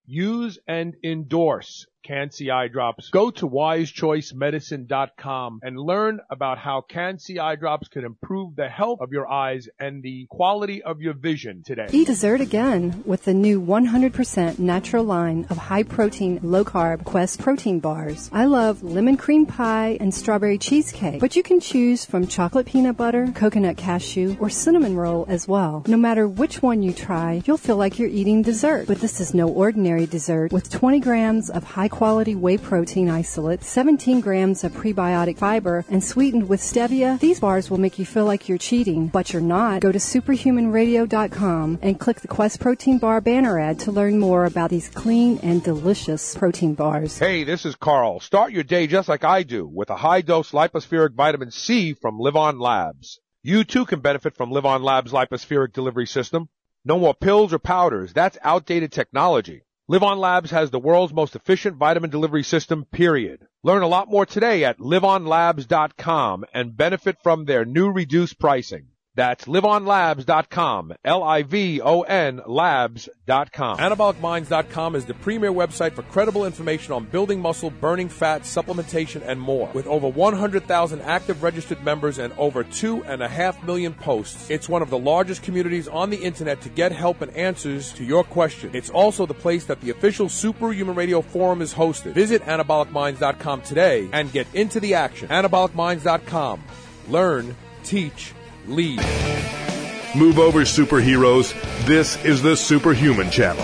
use and endorse Can-C Eye Drops. Go to wisechoicemedicine.com and learn about how Can-C Eye Drops can improve the health of your eyes and the quality of your vision today. Eat dessert again with the new 100% natural line of high-protein, low-carb Quest protein bars. I love lemon cream pie and strawberry cheesecake, but you can choose from chocolate peanut butter, coconut cashew, or cinnamon roll as well. No matter which one you try, you'll feel like you're eating dessert. But this is no ordinary dessert. With 20 grams of high-quality whey protein isolate, 17 grams of prebiotic fiber, and sweetened with stevia, these bars will make you feel like you're cheating, but you're not. Go to superhumanradio.com and click the Quest Protein Bar banner ad to learn more about these clean and delicious protein bars. Hey, this is Carl. Start your day just like I do with a high-dose lipospheric vitamin C from Live On Labs. You too can benefit from Live On Labs' lipospheric delivery system. No more pills or powders. That's outdated technology. Live On Labs has the world's most efficient vitamin delivery system, period. Learn a lot more today at liveonlabs.com and benefit from their new reduced pricing. That's liveonlabs.com, Livon labs.com. AnabolicMinds.com is the premier website for credible information on building muscle, burning fat, supplementation, and more. With over 100,000 active registered members and over 2.5 million posts, it's one of the largest communities on the internet to get help and answers to your questions. It's also the place that the official Superhuman Radio Forum is hosted. Visit AnabolicMinds.com today and get into the action. AnabolicMinds.com. Learn, teach, lead. Move over, superheroes. This is the Superhuman Channel.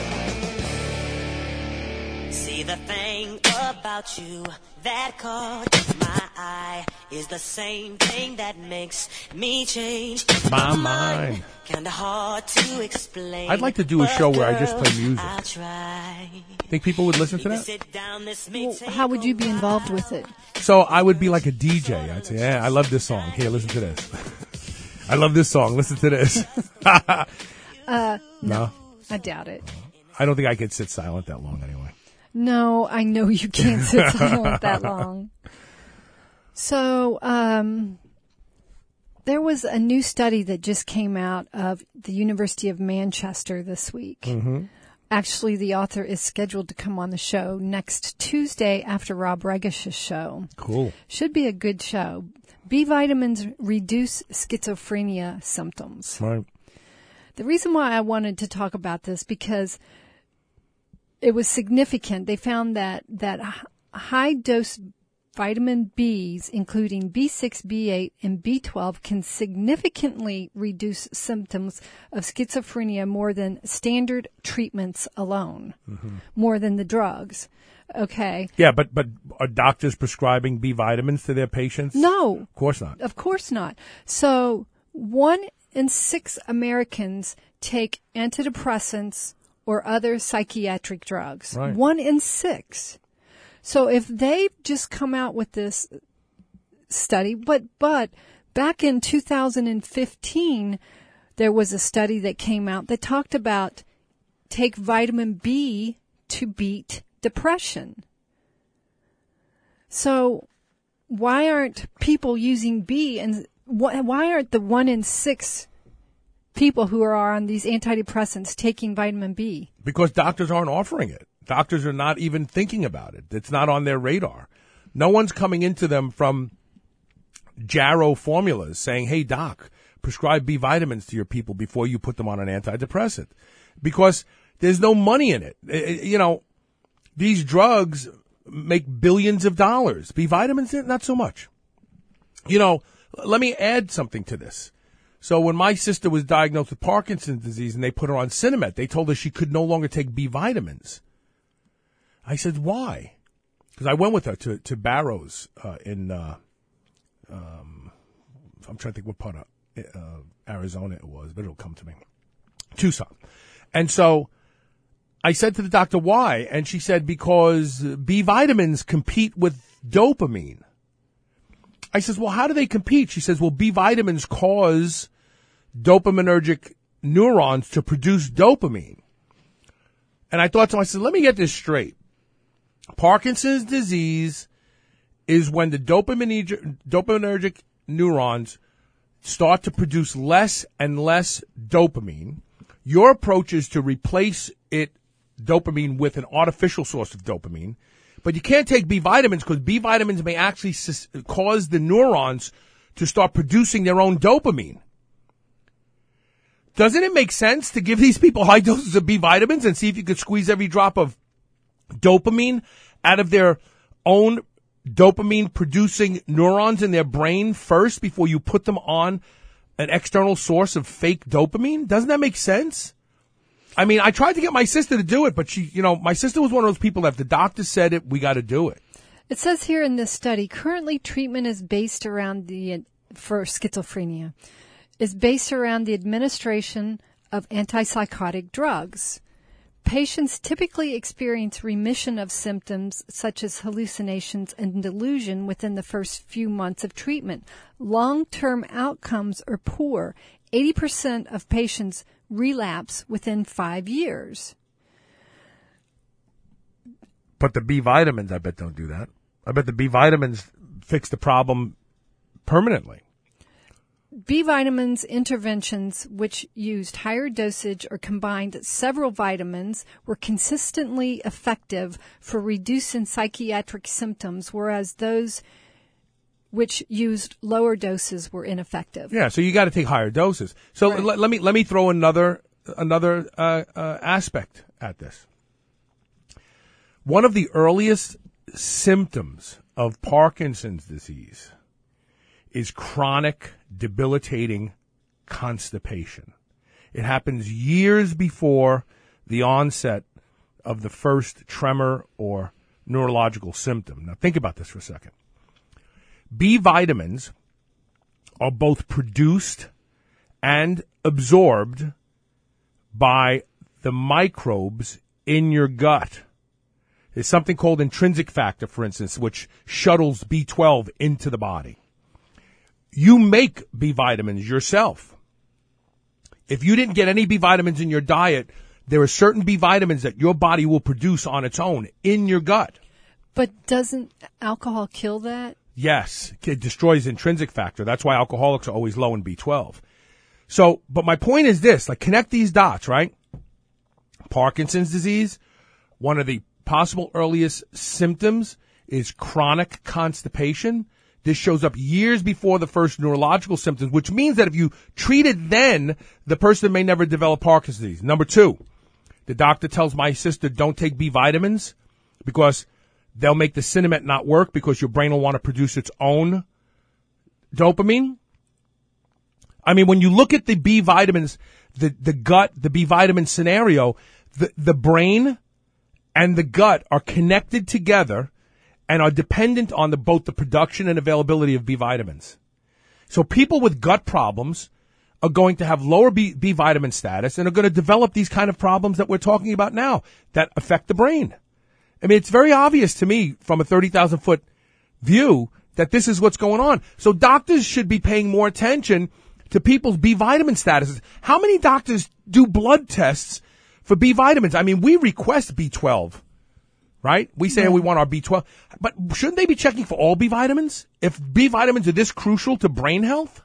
See, the thing about you that caught my eye is the same thing that makes me change My mind. Kinda hard to explain. I'd like to do a show where I just play music. I'll try. Think people would listen to that? Sit down, this Well, how would you be involved with it? So I would be like a DJ. I'd say, yeah, I love this song. Here, listen to this. I love this song. Listen to this. No? I doubt it. I don't think I could sit silent that long anyway. No, I know you can't sit silent that long. So, there was a new study that just came out of the University of Manchester this week. Mm-hmm. Actually, the author is scheduled to come on the show next Tuesday after Rob Regish's show. Cool. Should be a good show. B vitamins reduce schizophrenia symptoms. Right. The reason why I wanted to talk about this because it was significant. They found that high dose vitamin Bs, including B6, B8, and B12, can significantly reduce symptoms of schizophrenia more than standard treatments alone, more than the drugs. Okay. Yeah, but are doctors prescribing B vitamins to their patients? No. Of course not. Of course not. So 1 in 6 Americans take antidepressants or other psychiatric drugs. Right. 1 in 6. So if they've just come out with this study, but back in 2015, there was a study that came out that talked about take vitamin B to beat depression. So why aren't people using B, and why aren't the 1 in 6 people who are on these antidepressants taking vitamin B? Because doctors aren't offering it. Doctors are not even thinking about it. It's not on their radar. No one's coming into them from Jarrow formulas saying, hey, doc, prescribe B vitamins to your people before you put them on an antidepressant. Because there's no money in it. You know, these drugs make billions of dollars. B vitamins, not so much. You know, let me add something to this. So when my sister was diagnosed with Parkinson's disease and they put her on Sinemet, they told her she could no longer take B vitamins. I said, why? Because I went with her to Barrows in, I'm trying to think what part of Arizona it was, but it'll come to me. Tucson. And so I said to the doctor, why? And she said, because B vitamins compete with dopamine. I says, well, how do they compete? She says, well, B vitamins cause dopaminergic neurons to produce dopamine. And I thought to myself, let me get this straight. Parkinson's disease is when the dopaminergic neurons start to produce less and less dopamine. Your approach is to replace it dopamine with an artificial source of dopamine. But you can't take B vitamins because B vitamins may actually cause the neurons to start producing their own dopamine. Doesn't it make sense to give these people high doses of B vitamins and see if you could squeeze every drop of dopamine out of their own dopamine-producing neurons in their brain first before you put them on an external source of fake dopamine? Doesn't that make sense? I mean, I tried to get my sister to do it, but my sister was one of those people that if the doctor said it, we got to do it. It says here in this study, currently treatment is based around for schizophrenia, is based around the administration of antipsychotic drugs. Patients typically experience remission of symptoms such as hallucinations and delusion within the first few months of treatment. Long-term outcomes are poor. 80% of patients relapse within 5 years. But the B vitamins, I bet, don't do that. I bet the B vitamins fix the problem permanently. B vitamins interventions, which used higher dosage or combined several vitamins, were consistently effective for reducing psychiatric symptoms, whereas those which used lower doses were ineffective. Yeah, so you got to take higher doses. So right. let me throw another aspect at this. One of the earliest symptoms of Parkinson's disease is chronic, debilitating constipation. It happens years before the onset of the first tremor or neurological symptom. Now, think about this for a second. B vitamins are both produced and absorbed by the microbes in your gut. There's something called intrinsic factor, for instance, which shuttles B12 into the body. You make B vitamins yourself. If you didn't get any B vitamins in your diet, there are certain B vitamins that your body will produce on its own in your gut. But doesn't alcohol kill that? Yes, it destroys intrinsic factor. That's why alcoholics are always low in B12. So, but my point is this, connect these dots, right? Parkinson's disease, one of the possible earliest symptoms is chronic constipation. This shows up years before the first neurological symptoms, which means that if you treat it then, the person may never develop Parkinson's disease. Number two, the doctor tells my sister don't take B vitamins because they'll make the Cinemet not work because your brain will want to produce its own dopamine. I mean, when you look at the B vitamins, the gut, the B vitamin scenario, the brain and the gut are connected together and are dependent on both the production and availability of B vitamins. So people with gut problems are going to have lower B vitamin status and are going to develop these kind of problems that we're talking about now that affect the brain. I mean, it's very obvious to me from a 30,000-foot view that this is what's going on. So doctors should be paying more attention to people's B vitamin statuses. How many doctors do blood tests for B vitamins? I mean, we request B12. Right? We say we want our B12. But shouldn't they be checking for all B vitamins? If B vitamins are this crucial to brain health?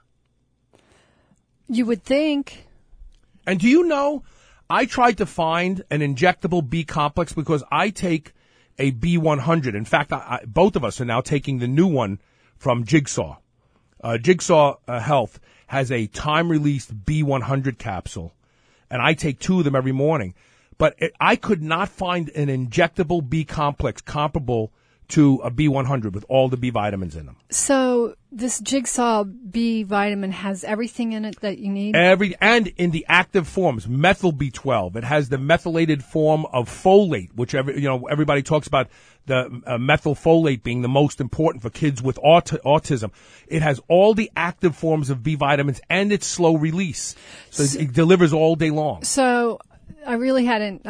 You would think. And do you know, I tried to find an injectable B complex because I take a B100. In fact, both of us are now taking the new one from Jigsaw. Jigsaw Health has a time-released B100 capsule, and I take 2 of them every morning. But I could not find an injectable B complex comparable to a B100 with all the B vitamins in them. So this Jigsaw B vitamin has everything in it that you need? And in the active forms, methyl B12. It has the methylated form of folate, which everybody talks about the methylfolate being the most important for kids with autism. It has all the active forms of B vitamins and it's slow release. So it delivers all day long. So I really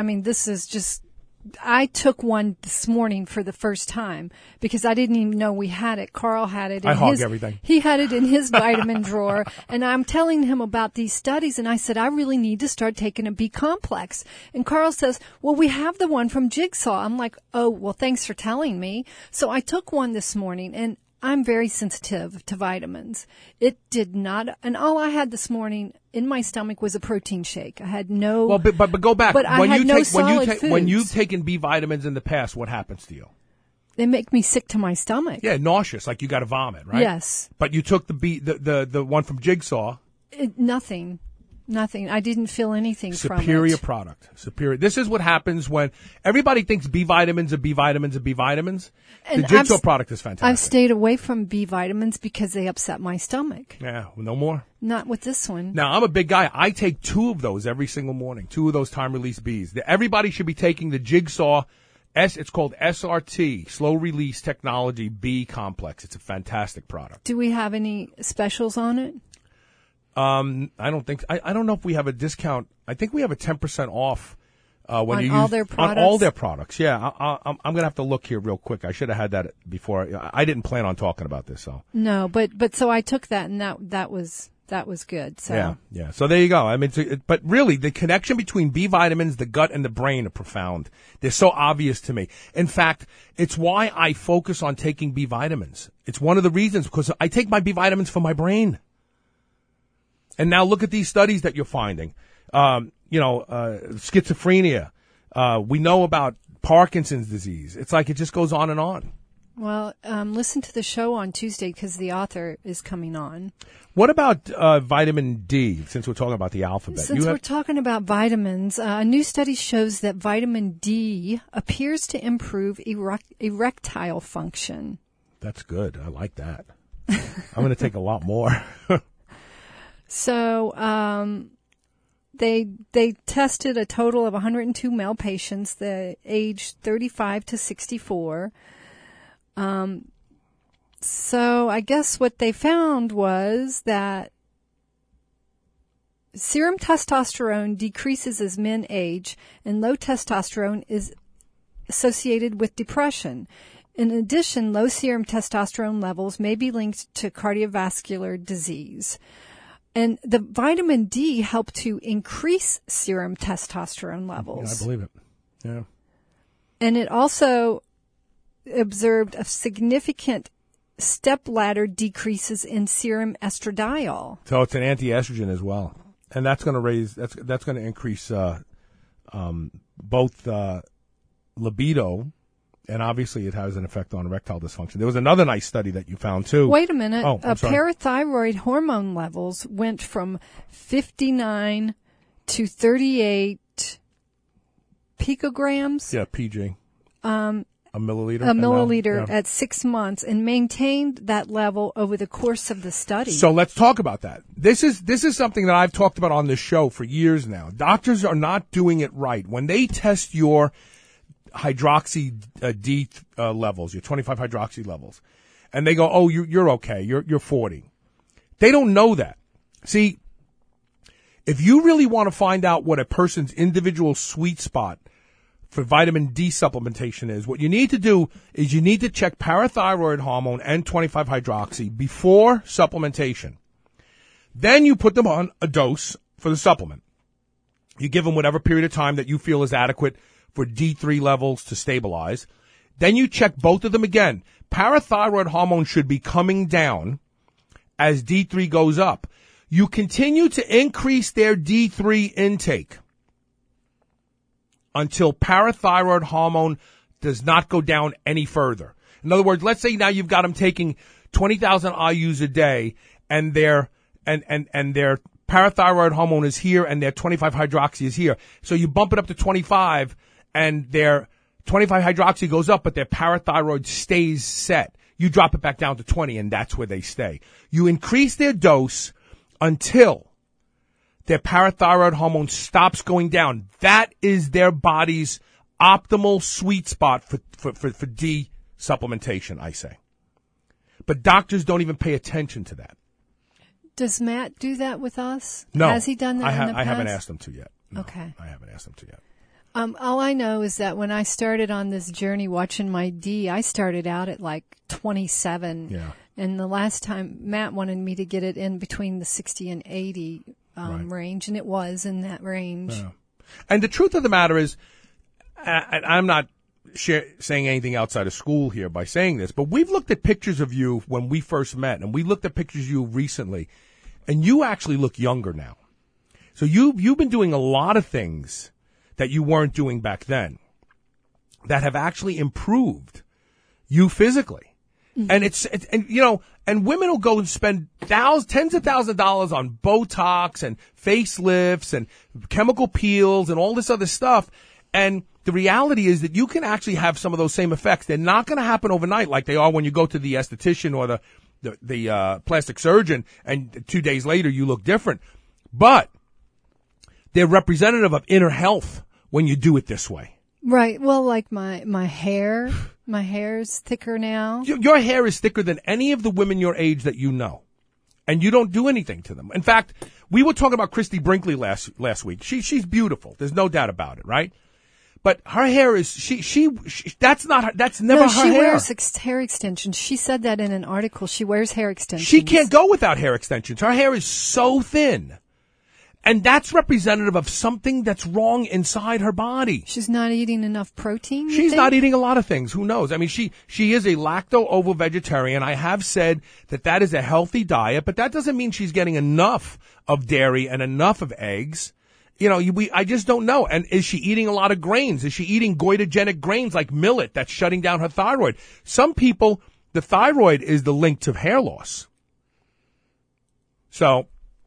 I took one this morning for the first time because I didn't even know we had it. Carl had it. I hog everything. He had it in his vitamin drawer, and I'm telling him about these studies, and I said, I really need to start taking a B complex. And Carl says, well, we have the one from Jigsaw. I'm like, oh, well, thanks for telling me. So I took one this morning, and I'm very sensitive to vitamins. It did not, and all I had this morning in my stomach was a protein shake. I had no. Well, but go back. But I had no solid foods. When you've taken B vitamins in the past, what happens to you? They make me sick to my stomach. Yeah, nauseous, like you got to vomit, right? Yes. But you took the one from Jigsaw. Nothing. I didn't feel anything from it. Superior product. Superior. This is what happens when everybody thinks B vitamins are B vitamins are B vitamins. And the Jigsaw product is fantastic. I've stayed away from B vitamins because they upset my stomach. Yeah, no more. Not with this one. Now, I'm a big guy. I take 2 of those every single morning. 2 of those time-release Bs. Everybody should be taking the Jigsaw. It's called SRT, Slow Release Technology B Complex. It's a fantastic product. Do we have any specials on it? I don't think. I don't know if we have a discount. I think we have a 10% off when on you all use their products? on all their products. Yeah, I'm gonna have to look here real quick. I should have had that before. I didn't plan on talking about this. So no, but so I took that, and that was good. So yeah. So there you go. I mean, but really, the connection between B vitamins, the gut, and the brain are profound. They're so obvious to me. In fact, it's why I focus on taking B vitamins. It's one of the reasons, because I take my B vitamins for my brain. And now look at these studies that you're finding. Schizophrenia. We know about Parkinson's disease. It's like it just goes on and on. Well, listen to the show on Tuesday because the author is coming on. What about vitamin D, since we're talking about the alphabet? Since we're talking about vitamins, a new study shows that vitamin D appears to improve erectile function. That's good. I like that. I'm going to take a lot more. So they tested a total of 102 male patients, the age 35 to 64. So I guess what they found was that serum testosterone decreases as men age, and low testosterone is associated with depression. In addition, low serum testosterone levels may be linked to cardiovascular disease. And the vitamin D helped to increase serum testosterone levels. Yeah, I believe it. Yeah. And it also observed a significant stepladder decreases in serum estradiol. So it's an anti-estrogen as well. And that's going to increase both libido, and obviously it has an effect on erectile dysfunction. There was another nice study that you found too. Wait a minute. I'm sorry. Parathyroid hormone levels went from 59 to 38 picograms. Yeah, PG. A milliliter. A milliliter at 6 months, and maintained that level over the course of the study. So let's talk about that. This is something that I've talked about on this show for years now. Doctors are not doing it right. When they test your hydroxy D levels, your 25 hydroxy levels, and they go, oh, you're okay, you're 40. They don't know that. See, if you really want to find out what a person's individual sweet spot for vitamin D supplementation is, what you need to do is you need to check parathyroid hormone and 25 hydroxy before supplementation. Then you put them on a dose for the supplement. You give them whatever period of time that you feel is adequate for D3 levels to stabilize. Then you check both of them again. Parathyroid hormone should be coming down as D3 goes up. You continue to increase their D3 intake until parathyroid hormone does not go down any further. In other words, let's say now you've got them taking 20,000 IUs a day, and their parathyroid hormone is here and their 25 hydroxy is here. So you bump it up to 25 and their 25 hydroxy goes up, but their parathyroid stays set. You drop it back down to 20 and that's where they stay. You increase their dose until their parathyroid hormone stops going down. That is their body's optimal sweet spot for D supplementation, I say. But doctors don't even pay attention to that. Does Matt do that with us? No. Has he done that in the past? I haven't asked him to yet. No, okay. I haven't asked him to yet. All I know is that when I started on this journey watching my D, I started out at like 27. Yeah. And the last time Matt wanted me to get it in between the 60 and 80 range, and it was in that range. Yeah. And the truth of the matter is, I'm not saying anything outside of school here by saying this, but we've looked at pictures of you when we first met, and we looked at pictures of you recently, and you actually look younger now. So you've been doing a lot of things that you weren't doing back then that have actually improved you physically. Mm-hmm. And women will go and spend tens of thousands of dollars on Botox and facelifts and chemical peels and all this other stuff. And the reality is that you can actually have some of those same effects. They're not going to happen overnight like they are when you go to the esthetician or the plastic surgeon, and 2 days later you look different. But they're representative of inner health when you do it this way. Right. Well, like my hair's thicker now. Your hair is thicker than any of the women your age that you know. And you don't do anything to them. In fact, we were talking about Christy Brinkley last week. She's beautiful. There's no doubt about it, right? But her hair is, that's never her hair. She wears hair extensions. She said that in an article. She wears hair extensions. She can't go without hair extensions. Her hair is so thin. And that's representative of something that's wrong inside her body. She's not eating enough protein? She's not eating a lot of things. Who knows? I mean, she is a lacto-ovo vegetarian. I have said that is a healthy diet, but that doesn't mean she's getting enough of dairy and enough of eggs. I just don't know. And is she eating a lot of grains? Is she eating goitogenic grains like millet that's shutting down her thyroid? Some people, the thyroid is the link to hair loss. So,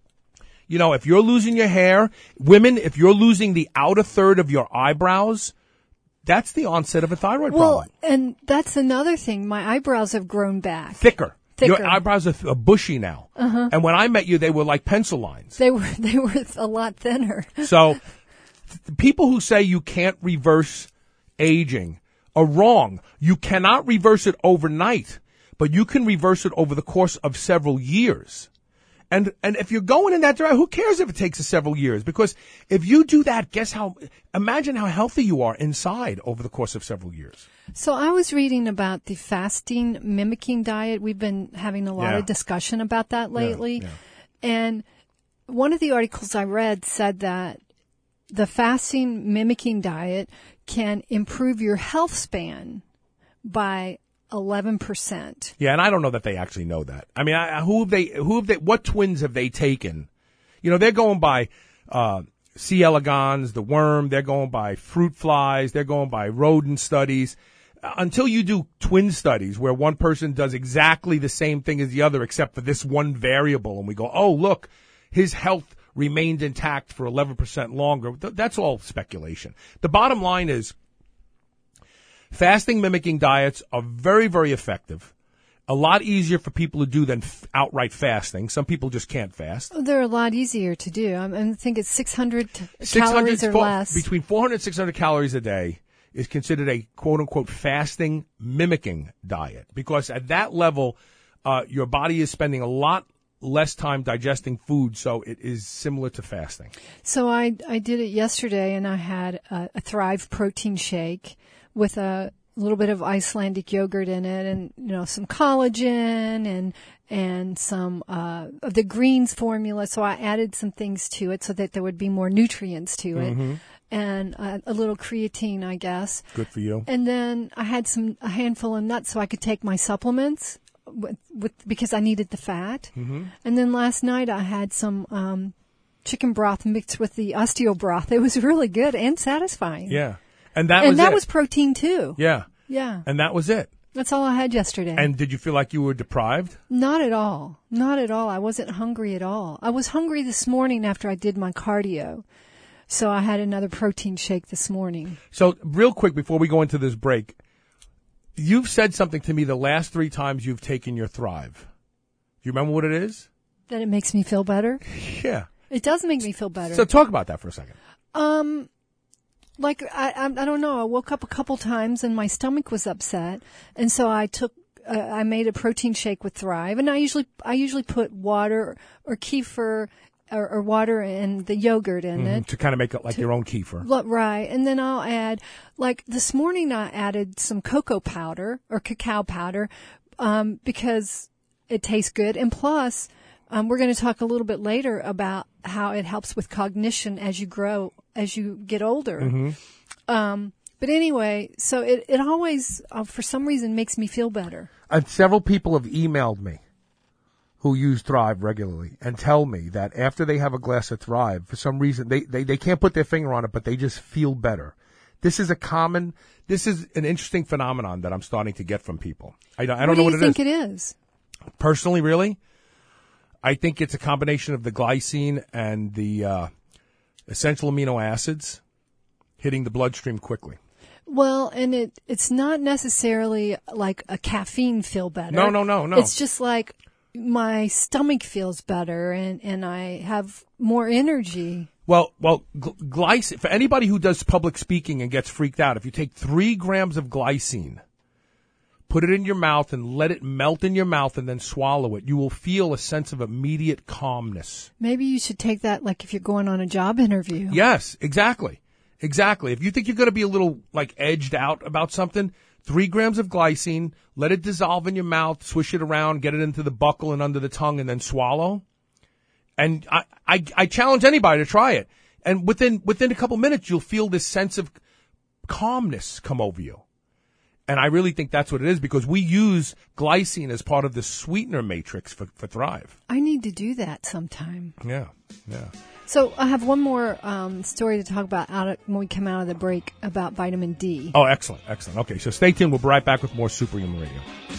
if you're losing your hair, women, if you're losing the outer third of your eyebrows, that's the onset of a thyroid problem. Well, and that's another thing. My eyebrows have grown back. Thicker. Your eyebrows are bushy now. Uh-huh. And when I met you, they were like pencil lines. They were a lot thinner. So people who say you can't reverse aging are wrong. You cannot reverse it overnight, but you can reverse it over the course of several years. And if you're going in that direction, who cares if it takes several years? Because if you do that, imagine how healthy you are inside over the course of several years. So I was reading about the fasting mimicking diet. We've been having a lot of discussion about that lately. Yeah. And one of the articles I read said that the fasting mimicking diet can improve your health span by 11%. Yeah, and I don't know that they actually know that. I mean, what twins have they taken? They're going by C. elegans, the worm. They're going by fruit flies. They're going by rodent studies. Until you do twin studies where one person does exactly the same thing as the other except for this one variable, and we go, oh, look, his health remained intact for 11% longer. That's all speculation. The bottom line is, fasting mimicking diets are very, very effective. A lot easier for people to do than outright fasting. Some people just can't fast. They're a lot easier to do. I think it's 600 calories or less. Between 400 and 600 calories a day is considered a quote-unquote fasting mimicking diet. Because at that level, your body is spending a lot less time digesting food, so it is similar to fasting. So I did it yesterday, and I had a Thrive protein shake with a little bit of Icelandic yogurt in it, and some collagen and some of the greens formula. So I added some things to it so that there would be more nutrients to it, and a little creatine, I guess. Good for you. And then I had a handful of nuts so I could take my supplements because I needed the fat. Mm-hmm. And then last night I had some chicken broth mixed with the osteo broth. It was really good and satisfying. Yeah. And that was protein too. Yeah. Yeah. And that was it. That's all I had yesterday. And did you feel like you were deprived? Not at all. Not at all. I wasn't hungry at all. I was hungry this morning after I did my cardio. So I had another protein shake this morning. So real quick before we go into this break, you've said something to me the last 3 times you've taken your Thrive. Do you remember what it is? That it makes me feel better? Yeah. It does make me feel better. So talk about that for a second. Like, I don't know, I woke up a couple times and my stomach was upset. And so I made a protein shake with Thrive. And I usually put water or kefir or water and the yogurt in it. To kind of make it like your own kefir. Right. And then I'll add, like this morning I added some cocoa powder or cacao powder, because it tastes good. And plus, we're going to talk a little bit later about how it helps with cognition as you get older. Mm-hmm. But anyway, so it always, for some reason, makes me feel better. And several people have emailed me who use Thrive regularly and tell me that after they have a glass of Thrive, for some reason, they can't put their finger on it, but they just feel better. This is an interesting phenomenon that I'm starting to get from people. I don't know what it is. What do you think it is? Personally, really, I think it's a combination of the glycine and the essential amino acids hitting the bloodstream quickly. Well, and it's not necessarily like a caffeine feel better. No. It's just like my stomach feels better and I have more energy. Well, glycine, for anybody who does public speaking and gets freaked out, if you take 3 grams of glycine, put it in your mouth and let it melt in your mouth and then swallow it, you will feel a sense of immediate calmness. Maybe you should take that like if you're going on a job interview. Yes, exactly. Exactly. If you think you're going to be a little like edged out about something, 3 grams of glycine, let it dissolve in your mouth, swish it around, get it into the buccal and under the tongue, and then swallow. And I challenge anybody to try it. And within a couple minutes, you'll feel this sense of calmness come over you. And I really think that's what it is because we use glycine as part of the sweetener matrix for Thrive. I need to do that sometime. Yeah. So I have one more story to talk about when we come out of the break about vitamin D. Oh, excellent. Okay, so stay tuned. We'll be right back with more Superhuman Radio.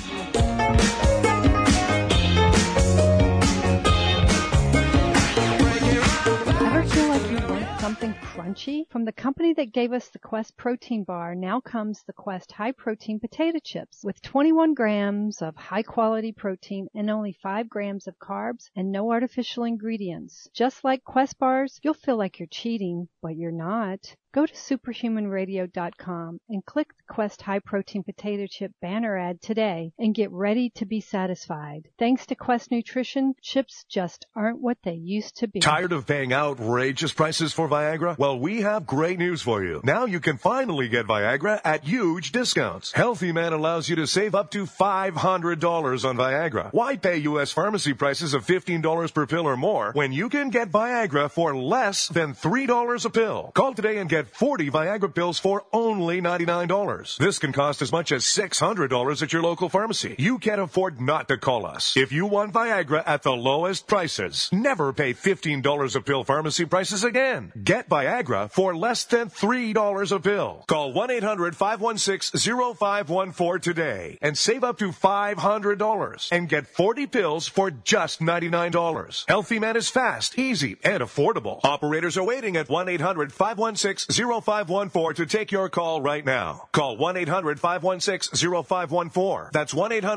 Ever feel like you want something crunchy? From the company that gave us the Quest protein bar, now comes the Quest high protein potato chips with 21 grams of high quality protein and only 5 grams of carbs and no artificial ingredients. Just like Quest bars, you'll feel like you're cheating, but you're not. Go to superhumanradio.com and click the Quest High Protein Potato Chip banner ad today and get ready to be satisfied. Thanks to Quest Nutrition, chips just aren't what they used to be. Tired of paying outrageous prices for Viagra? Well, we have great news for you. Now you can finally get Viagra at huge discounts. Healthy Man allows you to save up to $500 on Viagra. Why pay U.S. pharmacy prices of $15 per pill or more when you can get Viagra for less than $3 a pill? Call today and get 40 Viagra pills for only $99. This can cost as much as $600 at your local pharmacy. You can't afford not to call us. If you want Viagra at the lowest prices, never pay $15 a pill pharmacy prices again. Get Viagra for less than $3 a pill. Call 1-800-516-0514 today and save up to $500 and get 40 pills for just $99. Healthy Man is fast, easy, and affordable. Operators are waiting at 1-800-516-0514 to take your call right now. Call 1-800-516-0514. That's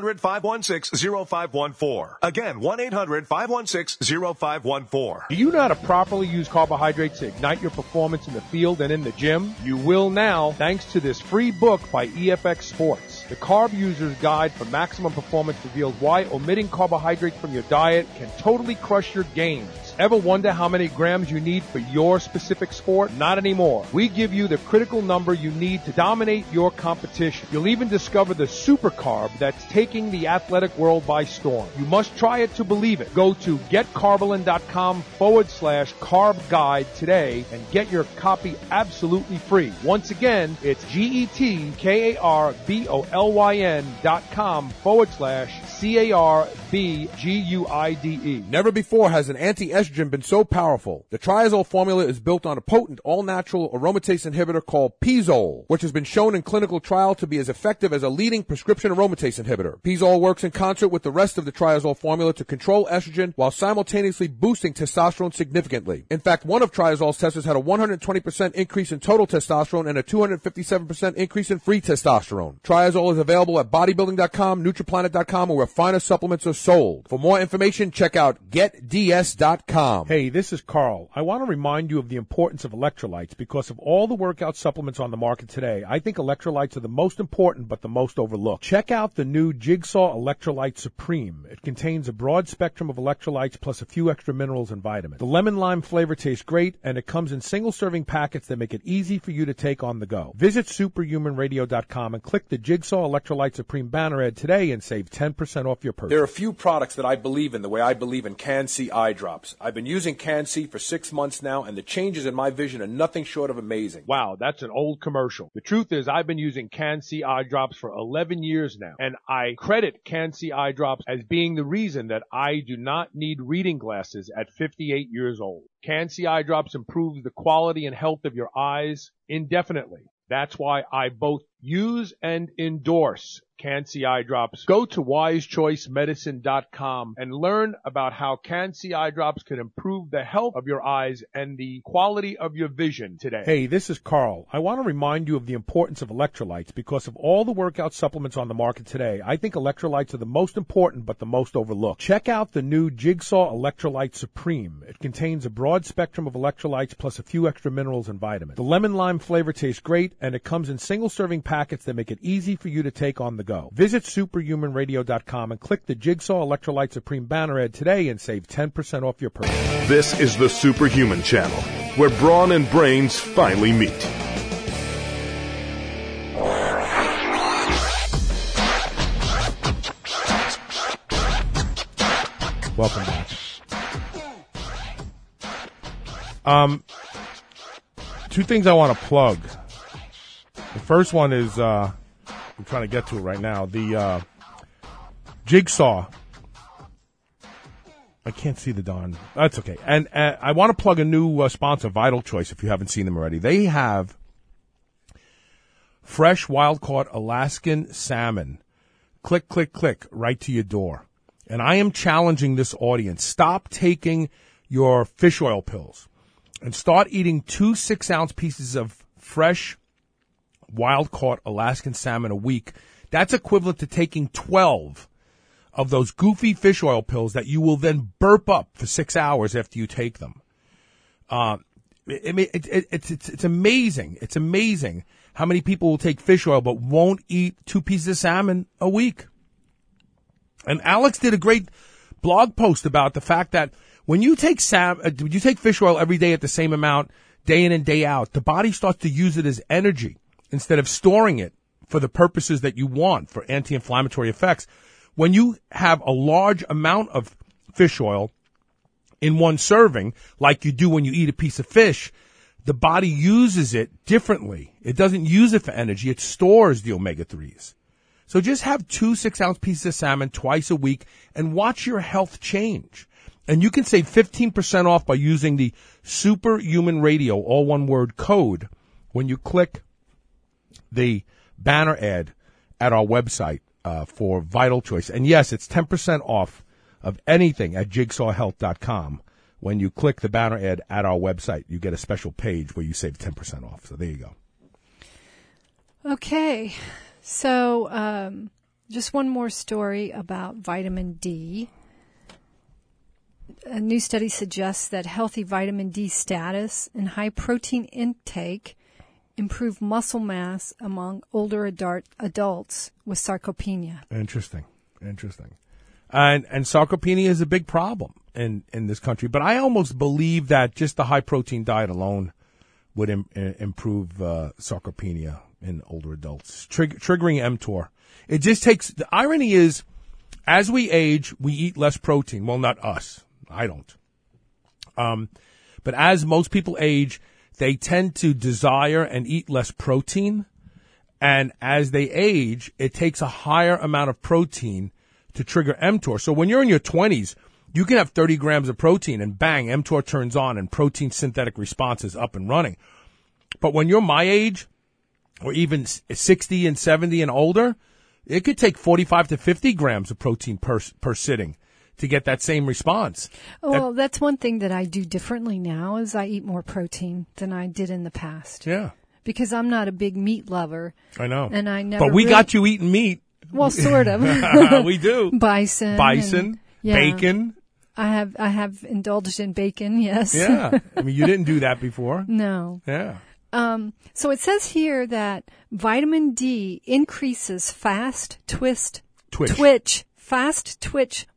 1-800-516-0514. Again, 1-800-516-0514. Do you know how to properly use carbohydrates to ignite your performance in the field and in the gym? You will now, thanks to this free book by EFX Sports. The Carb User's Guide for Maximum Performance reveals why omitting carbohydrates from your diet can totally crush your gains. Ever wonder how many grams you need for your specific sport? Not anymore. We give you the critical number you need to dominate your competition. You'll even discover the super carb that's taking the athletic world by storm. You must try it to believe it. Go to getcarbolyn.com/carb guide today and get your copy absolutely free. Once again, it's GETKARBOLYN.com/CARBGUIDE. Never before has an anti-estrogen been so powerful. The Triazole formula is built on a potent all-natural aromatase inhibitor called Pizole, which has been shown in clinical trial to be as effective as a leading prescription aromatase inhibitor. Pizole works in concert with the rest of the Triazole formula to control estrogen while simultaneously boosting testosterone significantly. In fact, one of Triazole's testers had a 120% increase in total testosterone and a 257% increase in free testosterone. Triazole is available at bodybuilding.com, nutriplanet.com, or where finer supplements are sold. For more information, check out getds.com. Hey, this is Carl. I want to remind you of the importance of electrolytes because of all the workout supplements on the market today. I think electrolytes are the most important but the most overlooked. Check out the new Jigsaw Electrolyte Supreme. It contains a broad spectrum of electrolytes plus a few extra minerals and vitamins. The lemon lime flavor tastes great and it comes in single serving packets that make it easy for you to take on the go. Visit superhumanradio.com and click the Jigsaw Jigsaw Electrolyte Supreme banner ad today and save 10% off your purchase. There are a few products that I believe in the way I believe in Can-C eye drops. I've been using Can-C for 6 months now, and the changes in my vision are nothing short of amazing. Wow, that's an old commercial. The truth is I've been using Can-C eye drops for 11 years now, and I credit Can-C eye drops as being the reason that I do not need reading glasses at 58 years old. Can-C eye drops improves the quality and health of your eyes indefinitely. That's why I both use and endorse Can-C eye drops. Go to wisechoicemedicine.com and learn about how Can-C eye drops can improve the health of your eyes and the quality of your vision today. Hey, this is Carl. I want to remind you of the importance of electrolytes because of all the workout supplements on the market today. I think electrolytes are the most important but the most overlooked. Check out the new Jigsaw Electrolyte Supreme. It contains a broad spectrum of electrolytes plus a few extra minerals and vitamins. The lemon lime flavor tastes great, and it comes in single serving packets that make it easy for you to take on the go. Visit superhumanradio.com and click the Jigsaw Electrolyte Supreme banner ad today and save 10% off your purchase. This is the Superhuman Channel, where brawn and brains finally meet. Welcome back. Two things I want to plug. The first one is, I'm trying to get to it right now. The Jigsaw. I can't see the Don. That's okay. And I want to plug a new sponsor, Vital Choice, if you haven't seen them already. They have fresh, wild-caught Alaskan salmon. Click, click, click, right to your door. And I am challenging this audience. Stop taking your fish oil pills and start eating 2 6-ounce pieces of fresh, wild-caught Alaskan salmon a week. That's equivalent to taking 12 of those goofy fish oil pills that you will then burp up for 6 hours after you take them. It's amazing. It's amazing how many people will take fish oil but won't eat 2 pieces of salmon a week. And Alex did a great blog post about the fact that when you take fish oil every day at the same amount, day in and day out, the body starts to use it as energy instead of storing it for the purposes that you want for anti-inflammatory effects. When you have a large amount of fish oil in one serving, like you do when you eat a piece of fish, the body uses it differently. It doesn't use it for energy. It stores the omega-3s. So just have 2 6-ounce pieces of salmon twice a week and watch your health change. And you can save 15% off by using the Superhuman Radio, all one word, code when you click the banner ad at our website for Vital Choice. And yes, it's 10% off of anything at jigsawhealth.com. When you click the banner ad at our website, you get a special page where you save 10% off. So there you go. Okay. So just one more story about vitamin D. A new study suggests that healthy vitamin D status and high protein intake improve muscle mass among older adults with sarcopenia. Interesting. And sarcopenia is a big problem in this country. But I almost believe that just the high protein diet alone would improve sarcopenia in older adults, triggering mTOR. It just takes, the irony is, as we age, we eat less protein. Well, not us. I don't. But as most people age, they tend to desire and eat less protein. And as they age, it takes a higher amount of protein to trigger mTOR. So when you're in your 20s, you can have 30 grams of protein and bang, mTOR turns on and protein synthetic response is up and running. But when you're my age, or even 60 and 70 and older, it could take 45 to 50 grams of protein per sitting to get that same response. Well, that's one thing that I do differently now is I eat more protein than I did in the past. Yeah. Because I'm not a big meat lover. I know. And I never But we got you eating meat. Well, sort of. We do. Bison, bacon. I have indulged in bacon, yes. Yeah. I mean, you didn't do that before. No. Yeah. So it says here that vitamin D increases fast twitch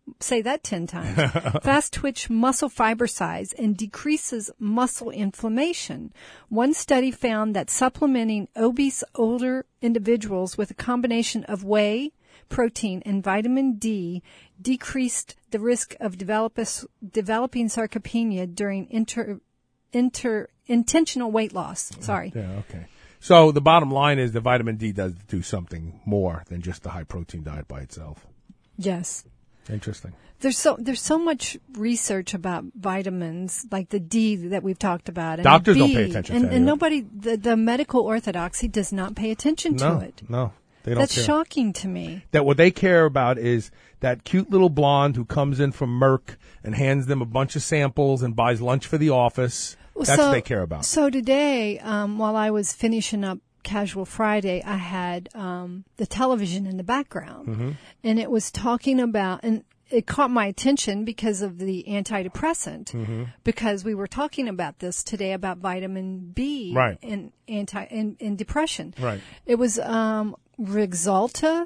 Say that 10 times. Fast twitch muscle fiber size and decreases muscle inflammation. One study found that supplementing obese older individuals with a combination of whey, protein, and vitamin D decreased the risk of developing sarcopenia during intentional weight loss. Sorry. Yeah, okay. So the bottom line is the vitamin D does do something more than just the high protein diet by itself. Yes. Interesting. There's so much research about vitamins, like the D that we've talked about. And Doctors B, don't pay attention to it. And nobody, the medical orthodoxy does not pay attention to it. No, they don't That's care. shocking to me. That what they care about is that cute little blonde who comes in from Merck and hands them a bunch of samples and buys lunch for the office. That's what they care about. So today, while I was finishing up Casual Friday, I had the television in the background, and it was talking about, and it caught my attention because of the antidepressant, because we were talking about this today about vitamin B and in depression. Right. It was Rexalta,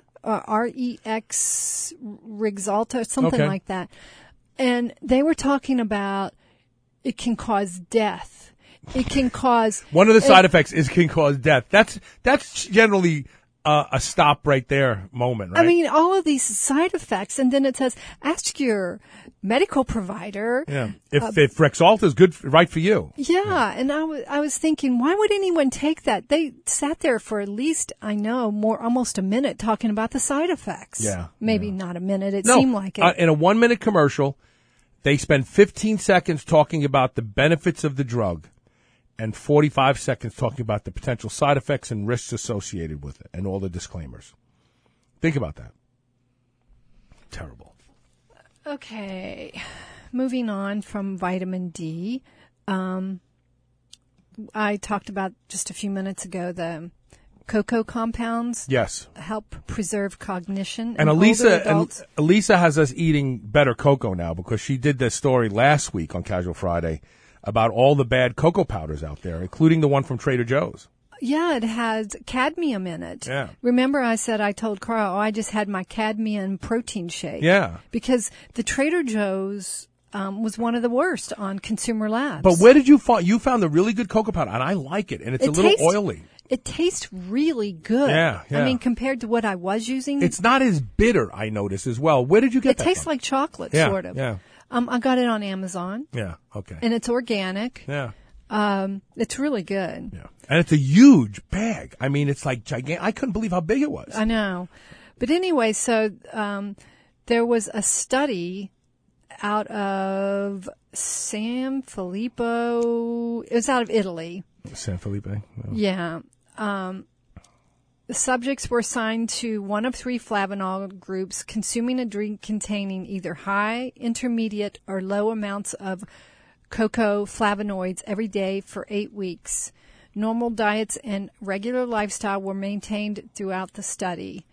Rexalta, something like that, and they were talking about it can cause death. It can cause one of the side effects can cause death. That's generally a stop right there moment, right? I mean, all of these side effects, and then it says ask your medical provider. Yeah, if Rexalta is good, right for you. Yeah, and I was thinking, why would anyone take that? They sat there for at least almost a minute talking about the side effects. Yeah, maybe not a minute. It seemed like it. In a 1-minute commercial, they spend 15 seconds talking about the benefits of the drug, and 45 seconds talking about the potential side effects and risks associated with it and all the disclaimers. Think about that. Terrible. Okay. Moving on from vitamin D. I talked about just a few minutes ago the cocoa compounds. Yes. Help preserve cognition. And Elisa has us eating better cocoa now because she did this story last week on Casual Friday about all the bad cocoa powders out there, including the one from Trader Joe's. Yeah, it has cadmium in it. Yeah. Remember I told Carl, I just had my cadmium protein shake. Yeah. Because the Trader Joe's was one of the worst on Consumer Labs. But where did you find? You found the really good cocoa powder, and I like it, and it's a little oily. It tastes really good. Yeah. I mean, compared to what I was using. It's not as bitter, I notice, as well. Where did you get that It tastes from? like chocolate, sort of. Yeah. I got it on Amazon. Yeah, okay. And it's organic. Yeah. It's really good. Yeah. And it's a huge bag. I mean, it's like gigantic. I couldn't believe how big it was. I know. But anyway, so there was a study out of San Filippo. It was out of Italy. San Felipe? No. Yeah. The subjects were assigned to one of 3 flavanol groups consuming a drink containing either high, intermediate, or low amounts of cocoa flavonoids every day for 8 weeks. Normal diets and regular lifestyle were maintained throughout the study.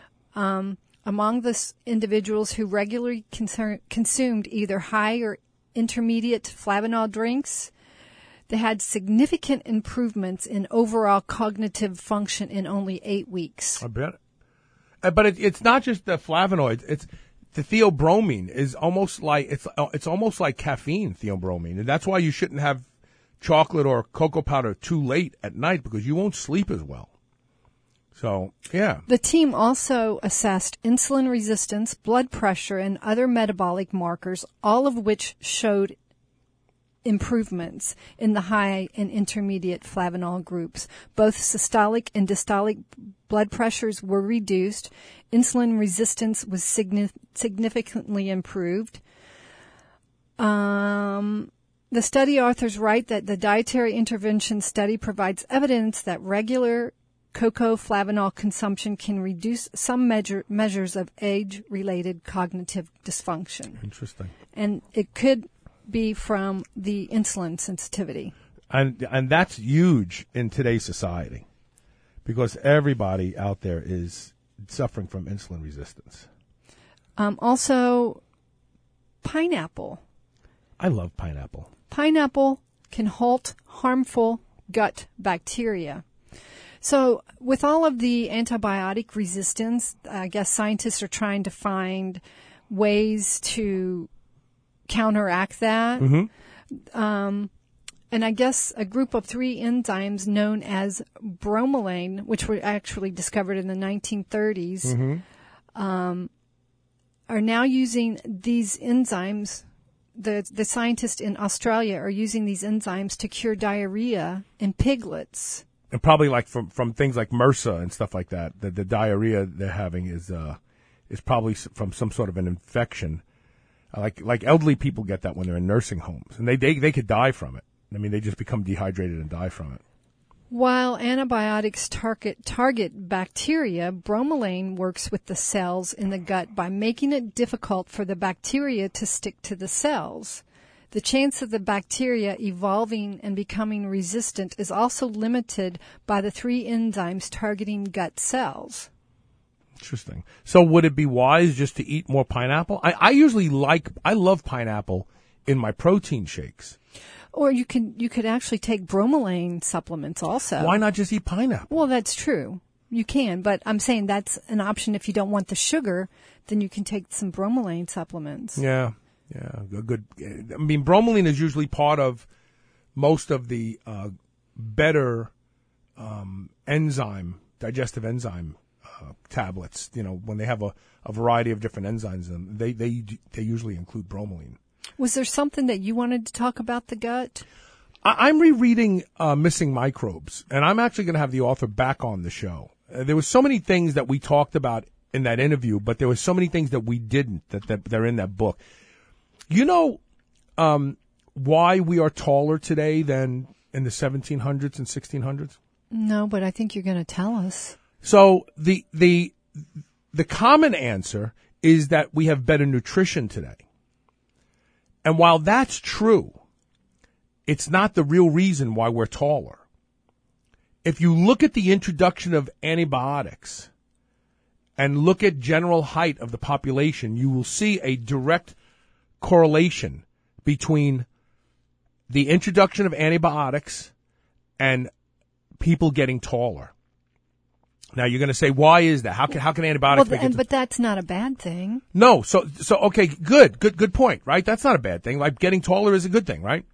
Among the individuals who regularly consumed either high or intermediate flavanol drinks, they had significant improvements in overall cognitive function in only 8 weeks. I bet. But it's not just the flavonoids. It's the theobromine is almost like it's almost like caffeine, theobromine, and that's why you shouldn't have chocolate or cocoa powder too late at night because you won't sleep as well. So, yeah. The team also assessed insulin resistance, blood pressure, and other metabolic markers, all of which showed improvements in the high and intermediate flavanol groups. Both systolic and diastolic blood pressures were reduced. Insulin resistance was significantly improved. The study authors write that the dietary intervention study provides evidence that regular cocoa flavanol consumption can reduce some measures of age-related cognitive dysfunction. Interesting. And it could be from the insulin sensitivity. And that's huge in today's society because everybody out there is suffering from insulin resistance. Also, pineapple. I love pineapple. Pineapple can halt harmful gut bacteria. So with all of the antibiotic resistance, I guess scientists are trying to find ways to counteract that. And I guess a group of 3 enzymes known as bromelain, which were actually discovered in the 1930s, are now using these enzymes. The scientists in Australia are using these enzymes to cure diarrhea in piglets. And probably like from things like MRSA and stuff like that. The diarrhea they're having is probably from some sort of an infection. Like elderly people get that when they're in nursing homes, and they could die from it. I mean, they just become dehydrated and die from it. While antibiotics target bacteria, bromelain works with the cells in the gut by making it difficult for the bacteria to stick to the cells. The chance of the bacteria evolving and becoming resistant is also limited by the 3 enzymes targeting gut cells. Interesting. So would it be wise just to eat more pineapple? I love pineapple in my protein shakes. Or you could actually take bromelain supplements also. Why not just eat pineapple? Well, that's true. You can, but I'm saying that's an option. If you don't want the sugar, then you can take some bromelain supplements. Yeah, good. I mean, bromelain is usually part of most of the better digestive enzyme tablets. You know, when they have a variety of different enzymes, and they usually include bromelain. Was there something that you wanted to talk about the gut? I'm rereading Missing Microbes, and I'm actually going to have the author back on the show. There were so many things that we talked about in that interview, but there were so many things that we didn't, that they're in that book. You know why we are taller today than in the 1700s and 1600s? No, but I think you're going to tell us. So the common answer is that we have better nutrition today. And while that's true, it's not the real reason why we're taller. If you look at the introduction of antibiotics and look at general height of the population, you will see a direct correlation between the introduction of antibiotics and people getting taller. Now you're going to say, why is that? How can antibiotics make it? But that's not a bad thing. No, so okay, good point, right? That's not a bad thing. Like getting taller is a good thing, right?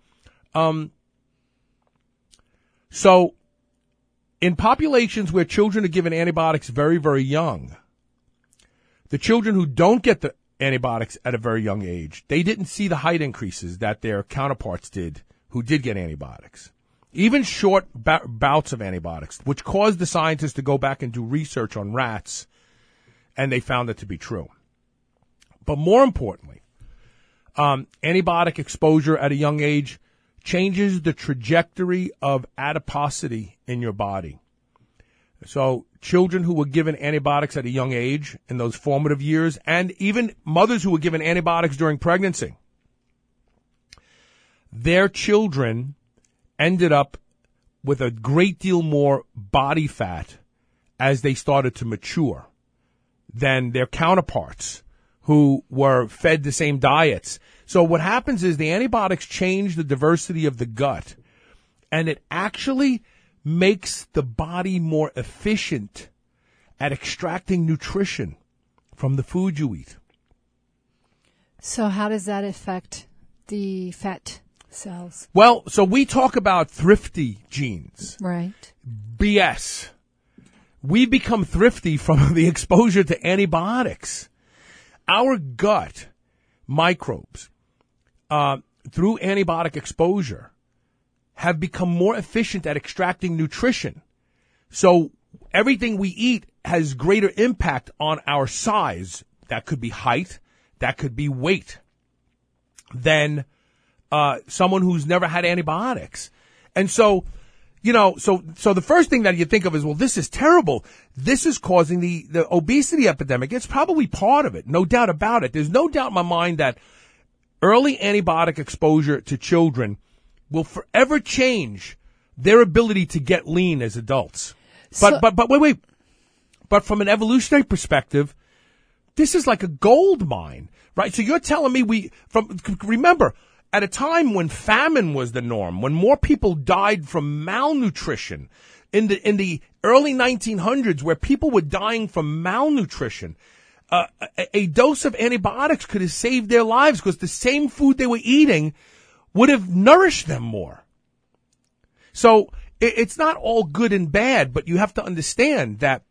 So in populations where children are given antibiotics very, very young, the children who don't get the antibiotics at a very young age, they didn't see the height increases that their counterparts did who did get antibiotics. Even short bouts of antibiotics, which caused the scientists to go back and do research on rats, and they found it to be true. But more importantly, antibiotic exposure at a young age changes the trajectory of adiposity in your body. So children who were given antibiotics at a young age in those formative years, and even mothers who were given antibiotics during pregnancy, their children ended up with a great deal more body fat as they started to mature than their counterparts who were fed the same diets. So what happens is the antibiotics change the diversity of the gut, and it actually makes the body more efficient at extracting nutrition from the food you eat. So how does that affect the fat cells? Well, so we talk about thrifty genes. Right. BS. We become thrifty from the exposure to antibiotics. Our gut microbes, through antibiotic exposure, have become more efficient at extracting nutrition. So everything we eat has greater impact on our size. That could be height, that could be weight, than someone who's never had antibiotics. And so, you know, so the first thing that you think of is, well, this is terrible. This is causing the obesity epidemic. It's probably part of it. No doubt about it. There's no doubt in my mind that early antibiotic exposure to children will forever change their ability to get lean as adults. But wait. But from an evolutionary perspective, this is like a gold mine, right? So you're telling me remember, at a time when famine was the norm, when more people died from malnutrition, in the early 1900s, where people were dying from malnutrition, a dose of antibiotics could have saved their lives because the same food they were eating would have nourished them more. So it's not all good and bad, but you have to understand that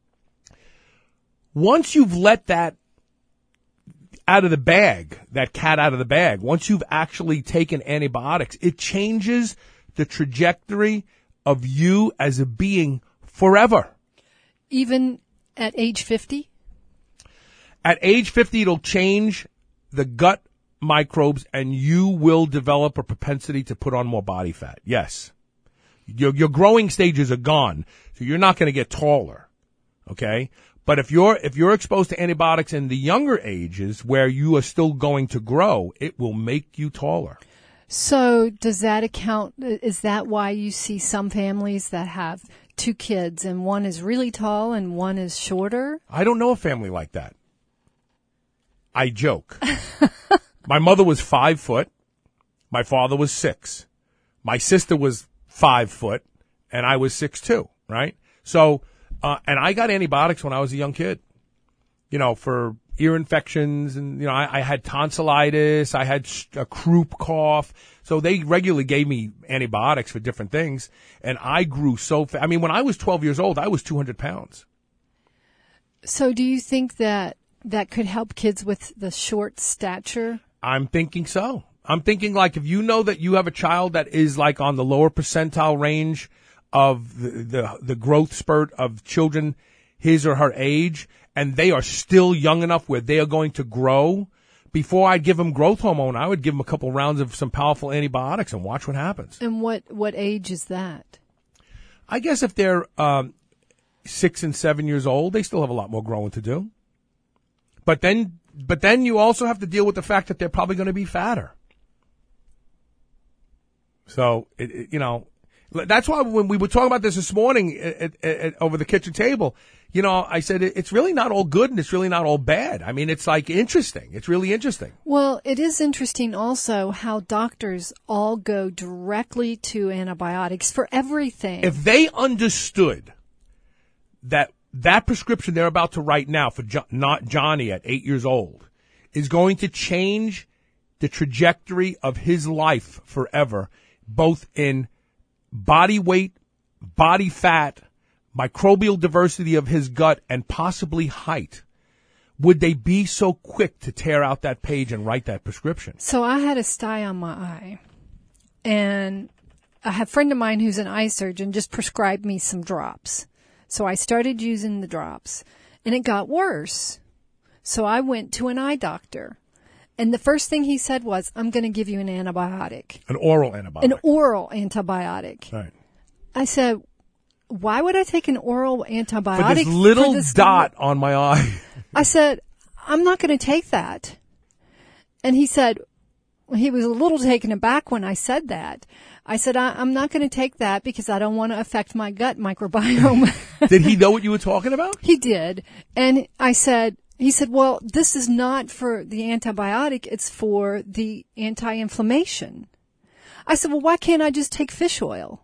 once you've let that out of the bag, that cat out of the bag, once you've actually taken antibiotics, it changes the trajectory of you as a being forever. Even at age 50? At age 50, it'll change the gut microbes and you will develop a propensity to put on more body fat. Yes. Your growing stages are gone, so you're not going to get taller. Okay? But if you're exposed to antibiotics in the younger ages where you are still going to grow, it will make you taller. So does that account, is that why you see some families that have 2 kids and one is really tall and one is shorter? I don't know a family like that. I joke. My mother was 5 foot. My father was 6. My sister was 5 foot and I was 6'2", right? So, and I got antibiotics when I was a young kid, for ear infections and, I had tonsillitis, I had a croup cough. So they regularly gave me antibiotics for different things. And I grew so fast. I mean, when I was 12 years old, I was 200 pounds. So do you think that could help kids with the short stature? I'm thinking so. I'm thinking like if you know that you have a child that is like on the lower percentile range of the growth spurt of children his or her age, and they are still young enough where they are going to grow, before I'd give them growth hormone, I would give them a couple rounds of some powerful antibiotics and watch what happens. And what age is that? I guess if they're 6 and 7 years old, they still have a lot more growing to do. But then you also have to deal with the fact that they're probably going to be fatter. So, that's why when we were talking about this morning over the kitchen table, I said it's really not all good and it's really not all bad. I mean, it's like interesting. It's really interesting. Well, it is interesting also how doctors all go directly to antibiotics for everything. If they understood that prescription they're about to write now for Johnny at 8 years old is going to change the trajectory of his life forever, both in body weight, body fat, microbial diversity of his gut, and possibly height, would they be so quick to tear out that page and write that prescription? So I had a sty on my eye, and I have a friend of mine who's an eye surgeon just prescribed me some drops. So I started using the drops, and it got worse. So I went to an eye doctor. And the first thing he said was, I'm going to give you an antibiotic. An oral antibiotic. An oral antibiotic. Right. I said, why would I take an oral antibiotic? For this little dot on my eye. I said, I'm not going to take that. And he said, he was a little taken aback when I said that. I said, I'm not going to take that because I don't want to affect my gut microbiome. Did he know what you were talking about? He did. And he said, well, this is not for the antibiotic. It's for the anti-inflammation. I said, well, why can't I just take fish oil?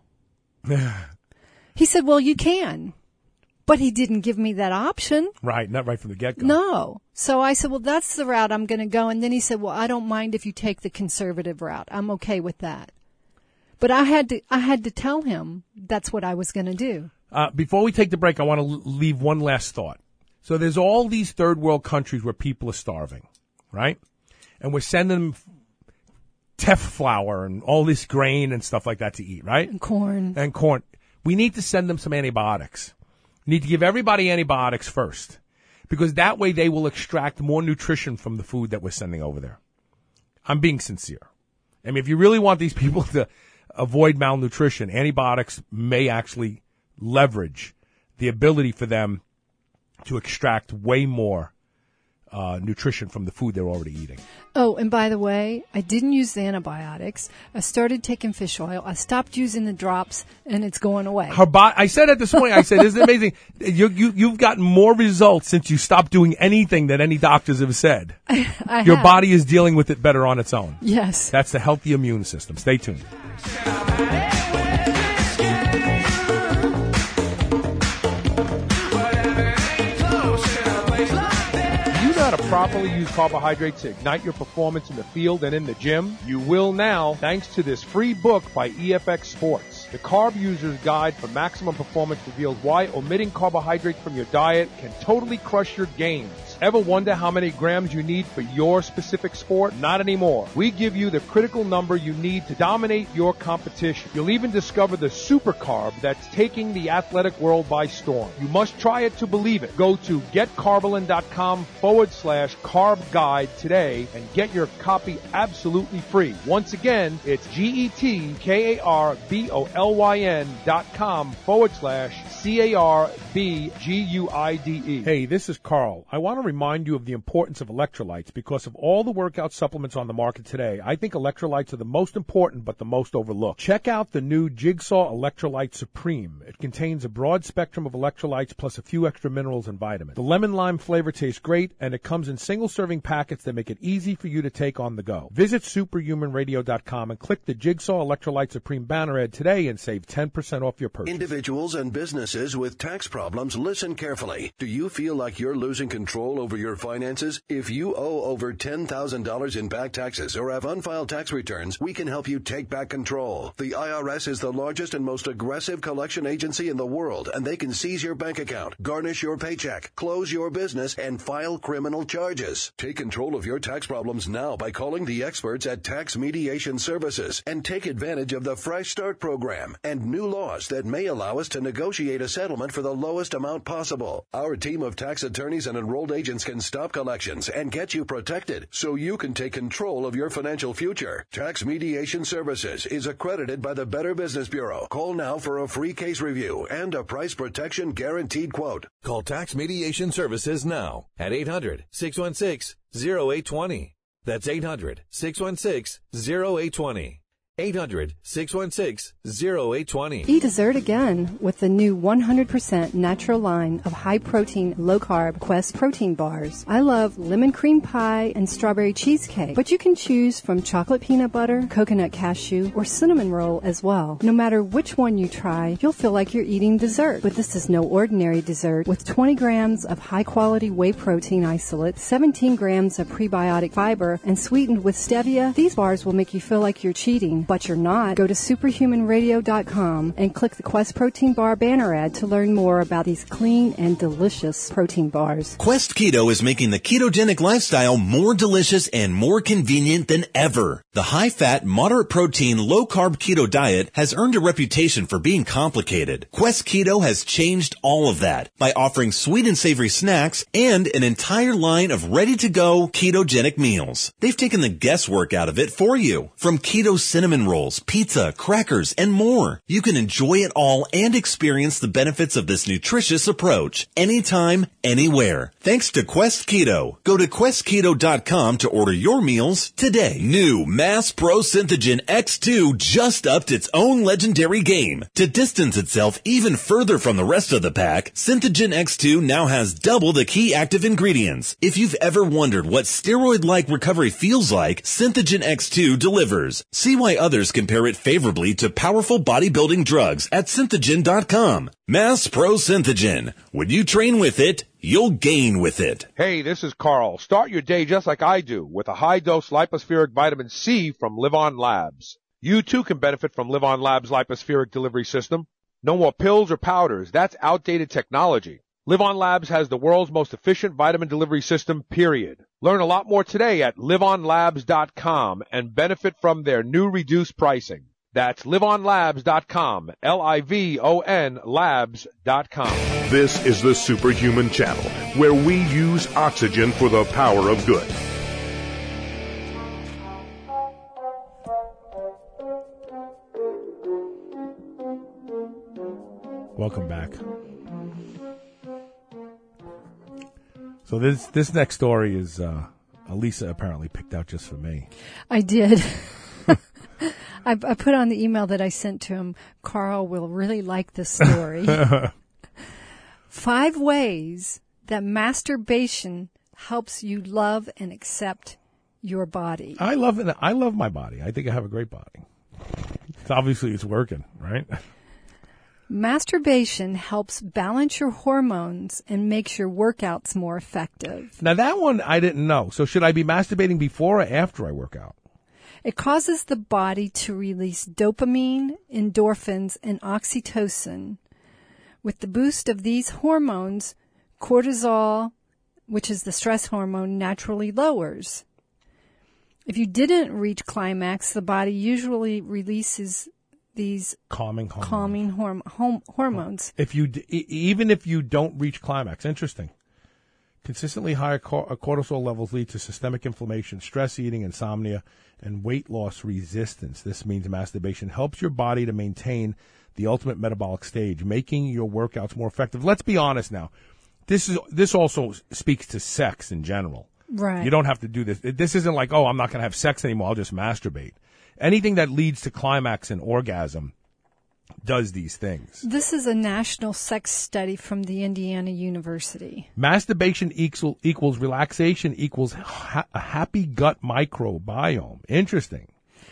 He said, well, you can. But he didn't give me that option. Right, not right from the get-go. No. So I said, well, that's the route I'm going to go. And then he said, well, I don't mind if you take the conservative route. I'm okay with that. But I had to tell him that's what I was going to do. Before we take the break, I want to leave one last thought. So there's all these third world countries where people are starving, right? And we're sending them teff flour and all this grain and stuff like that to eat, right? And corn. We need to send them some antibiotics. We need to give everybody antibiotics first, because that way they will extract more nutrition from the food that we're sending over there. I'm being sincere. I mean, if you really want these people to avoid malnutrition, antibiotics may actually leverage the ability for them to extract way more nutrition from the food they're already eating. Oh, and by the way, I didn't use the antibiotics. I started taking fish oil. I stopped using the drops, and it's going away. I said it this morning. I said, isn't it amazing? You've gotten more results since you stopped doing anything that any doctors have said. Your body is dealing with it better on its own. Yes. That's the healthy immune system. Stay tuned. properly use carbohydrates to ignite your performance in the field and in the gym? You will now, thanks to this free book by EFX Sports. The Carb User's Guide for Maximum Performance reveals why omitting carbohydrates from your diet can totally crush your gains. Ever wonder how many grams you need for your specific sport? Not anymore. We give you the critical number you need to dominate your competition. You'll even discover the super carb that's taking the athletic world by storm. You must try it to believe it. Go to getcarbolin.com/carb guide today and get your copy absolutely free. Once again, it's GetKarbolin.com/CARBGUIDE. Hey, this is Carl. I want to remind you of the importance of electrolytes because of all the workout supplements on the market today. I think electrolytes are the most important but the most overlooked. Check out the new Jigsaw Electrolyte Supreme. It contains a broad spectrum of electrolytes plus a few extra minerals and vitamins. The lemon lime flavor tastes great and it comes in single serving packets that make it easy for you to take on the go. Visit superhumanradio.com and click the Jigsaw Electrolyte Supreme banner ad today and save 10% off your purchase. Individuals and businesses with tax problems, listen carefully. Do you feel like you're losing control over your finances? If you owe over $10,000 in back taxes or have unfiled tax returns, we can help you take back control. The IRS is the largest and most aggressive collection agency in the world, and they can seize your bank account, garnish your paycheck, close your business, and file criminal charges. Take control of your tax problems now by calling the experts at Tax Mediation Services and take advantage of the Fresh Start program and new laws that may allow us to negotiate a settlement for the lowest amount possible. Our team of tax attorneys and enrolled agents can stop collections and get you protected so you can take control of your financial future. Tax Mediation Services is accredited by the Better Business Bureau. Call now for a free case review and a price protection guaranteed quote. Call Tax Mediation Services now at 800-616-0820. That's 800-616-0820. 800-616-0820. Eat dessert again with the new 100% natural line of high-protein, low-carb Quest protein bars. I love lemon cream pie and strawberry cheesecake, but you can choose from chocolate peanut butter, coconut cashew, or cinnamon roll as well. No matter which one you try, you'll feel like you're eating dessert. But this is no ordinary dessert. With 20 grams of high-quality whey protein isolate, 17 grams of prebiotic fiber, and sweetened with stevia, these bars will make you feel like you're cheating. But you're not. Go to superhumanradio.com and click the Quest Protein Bar banner ad to learn more about these clean and delicious protein bars. Quest Keto is making the ketogenic lifestyle more delicious and more convenient than ever. The high-fat, moderate-protein, low-carb keto diet has earned a reputation for being complicated. Quest Keto has changed all of that by offering sweet and savory snacks and an entire line of ready-to-go ketogenic meals. They've taken the guesswork out of it for you. From keto cinnamon rolls, pizza, crackers, and more. You can enjoy it all and experience the benefits of this nutritious approach anytime, anywhere. Thanks to Quest Keto. Go to questketo.com to order your meals today. New Mass Pro Synthogen X2 just upped its own legendary game. To distance itself even further from the rest of the pack, Synthogen X2 now has double the key active ingredients. If you've ever wondered what steroid-like recovery feels like, Synthogen X2 delivers. See why others compare it favorably to powerful bodybuilding drugs at Synthogen.com. Mass Pro Synthogen. When you train with it, you'll gain with it. Hey, this is Carl. Start your day just like I do with a high-dose lipospheric vitamin C from Live On Labs. You too can benefit from Live On Labs' lipospheric delivery system. No more pills or powders. That's outdated technology. Live On Labs has the world's most efficient vitamin delivery system, period. Learn a lot more today at liveonlabs.com and benefit from their new reduced pricing. That's liveonlabs.com, Livon labs.com. This is the Superhuman Channel, where we use oxygen for the power of good. Welcome back. So this next story is Elisa apparently picked out just for me. I did. I put on the email that I sent to him, Carl will really like this story. 5 ways that masturbation helps you love and accept your body. I love it. I love my body. I think I have a great body. Obviously, it's working, right? Masturbation helps balance your hormones and makes your workouts more effective. Now, that one I didn't know. So should I be masturbating before or after I work out? It causes the body to release dopamine, endorphins, and oxytocin. With the boost of these hormones, cortisol, which is the stress hormone, naturally lowers. If you didn't reach climax, the body usually releases these calming hormones. Even if you don't reach climax, interesting. Consistently higher cortisol levels lead to systemic inflammation, stress eating, insomnia, and weight loss resistance. This means masturbation helps your body to maintain the ultimate metabolic stage, making your workouts more effective. Let's be honest now. This also speaks to sex in general. Right. You don't have to do this. This isn't like, oh, I'm not going to have sex anymore. I'll just masturbate. Anything that leads to climax and orgasm does these things. This is a national sex study from the Indiana University. Masturbation equals relaxation equals a happy gut microbiome. Interesting.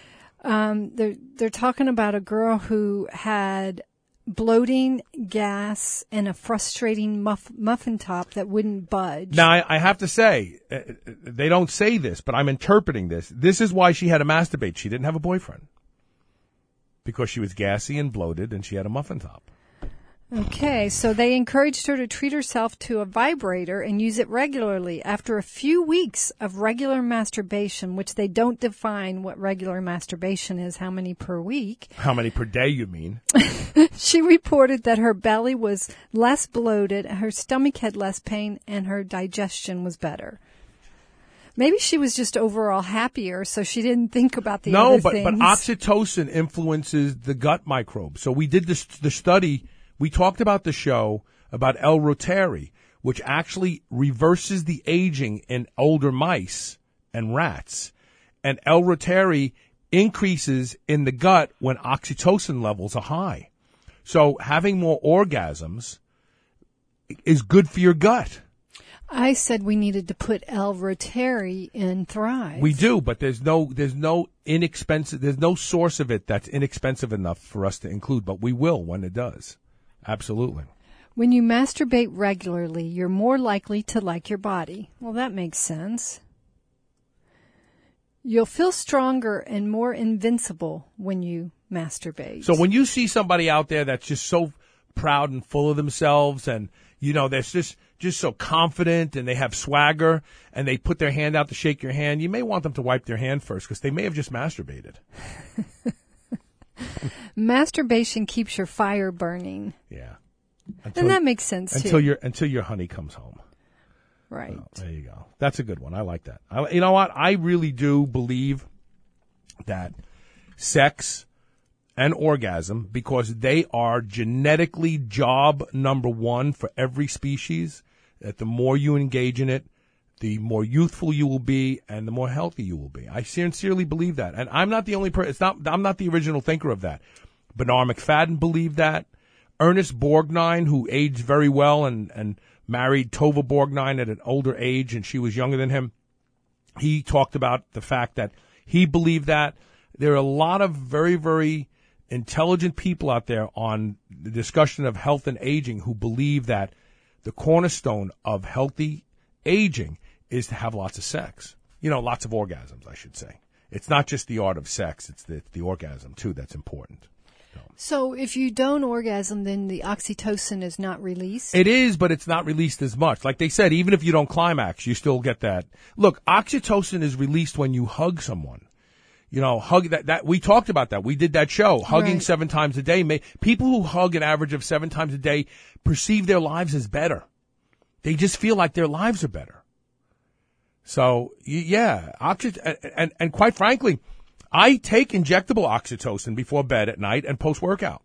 They're talking about a girl who had bloating, gas, and a frustrating muffin top that wouldn't budge. Now, I have to say, they don't say this, but I'm interpreting this. This is why she had to masturbate. She didn't have a boyfriend. Because she was gassy and bloated and she had a muffin top. Okay, so they encouraged her to treat herself to a vibrator and use it regularly. After a few weeks of regular masturbation, which they don't define what regular masturbation is, how many per week. How many per day, you mean? She reported that her belly was less bloated, her stomach had less pain, and her digestion was better. Maybe she was just overall happier, so she didn't think about the other things. No, but oxytocin influences the gut microbes. So we did the study. We talked about the show about L-Reuteri, which actually reverses the aging in older mice and rats. And L-Reuteri increases in the gut when oxytocin levels are high. So having more orgasms is good for your gut. I said we needed to put L-Reuteri in Thrive. We do, but there's no source of it that's inexpensive enough for us to include, but we will when it does. Absolutely. When you masturbate regularly, you're more likely to like your body. Well, that makes sense. You'll feel stronger and more invincible when you masturbate. So when you see somebody out there that's just so proud and full of themselves and, you know, they're just so confident and they have swagger and they put their hand out to shake your hand, you may want them to wipe their hand first because they may have just masturbated. Masturbation keeps your fire burning. Yeah. And that makes sense too. Until your honey comes home. Right. Oh, there you go. That's a good one. I like that. You know what? I really do believe that sex and orgasm, because they are genetically job number one for every species, that the more you engage in it, the more youthful you will be and the more healthy you will be. I sincerely believe that. And I'm not the only person. I'm not the original thinker of that. Bernard McFadden believed that. Ernest Borgnine, who aged very well and married Tova Borgnine at an older age, and she was younger than him, he talked about the fact that he believed that. There are a lot of very, very intelligent people out there on the discussion of health and aging who believe that the cornerstone of healthy aging is to have lots of sex. You know, lots of orgasms, I should say. It's not just the art of sex, it's the orgasm, too, that's important. So if you don't orgasm, then the oxytocin is not released? It is, but it's not released as much. Like they said, even if you don't climax, you still get that. Look, oxytocin is released when you hug someone. You know, hug that we talked about that. We did that show, hugging right. 7 times a day. People who hug an average of 7 times a day perceive their lives as better. They just feel like their lives are better. So, yeah, and quite frankly, I take injectable oxytocin before bed at night and post-workout.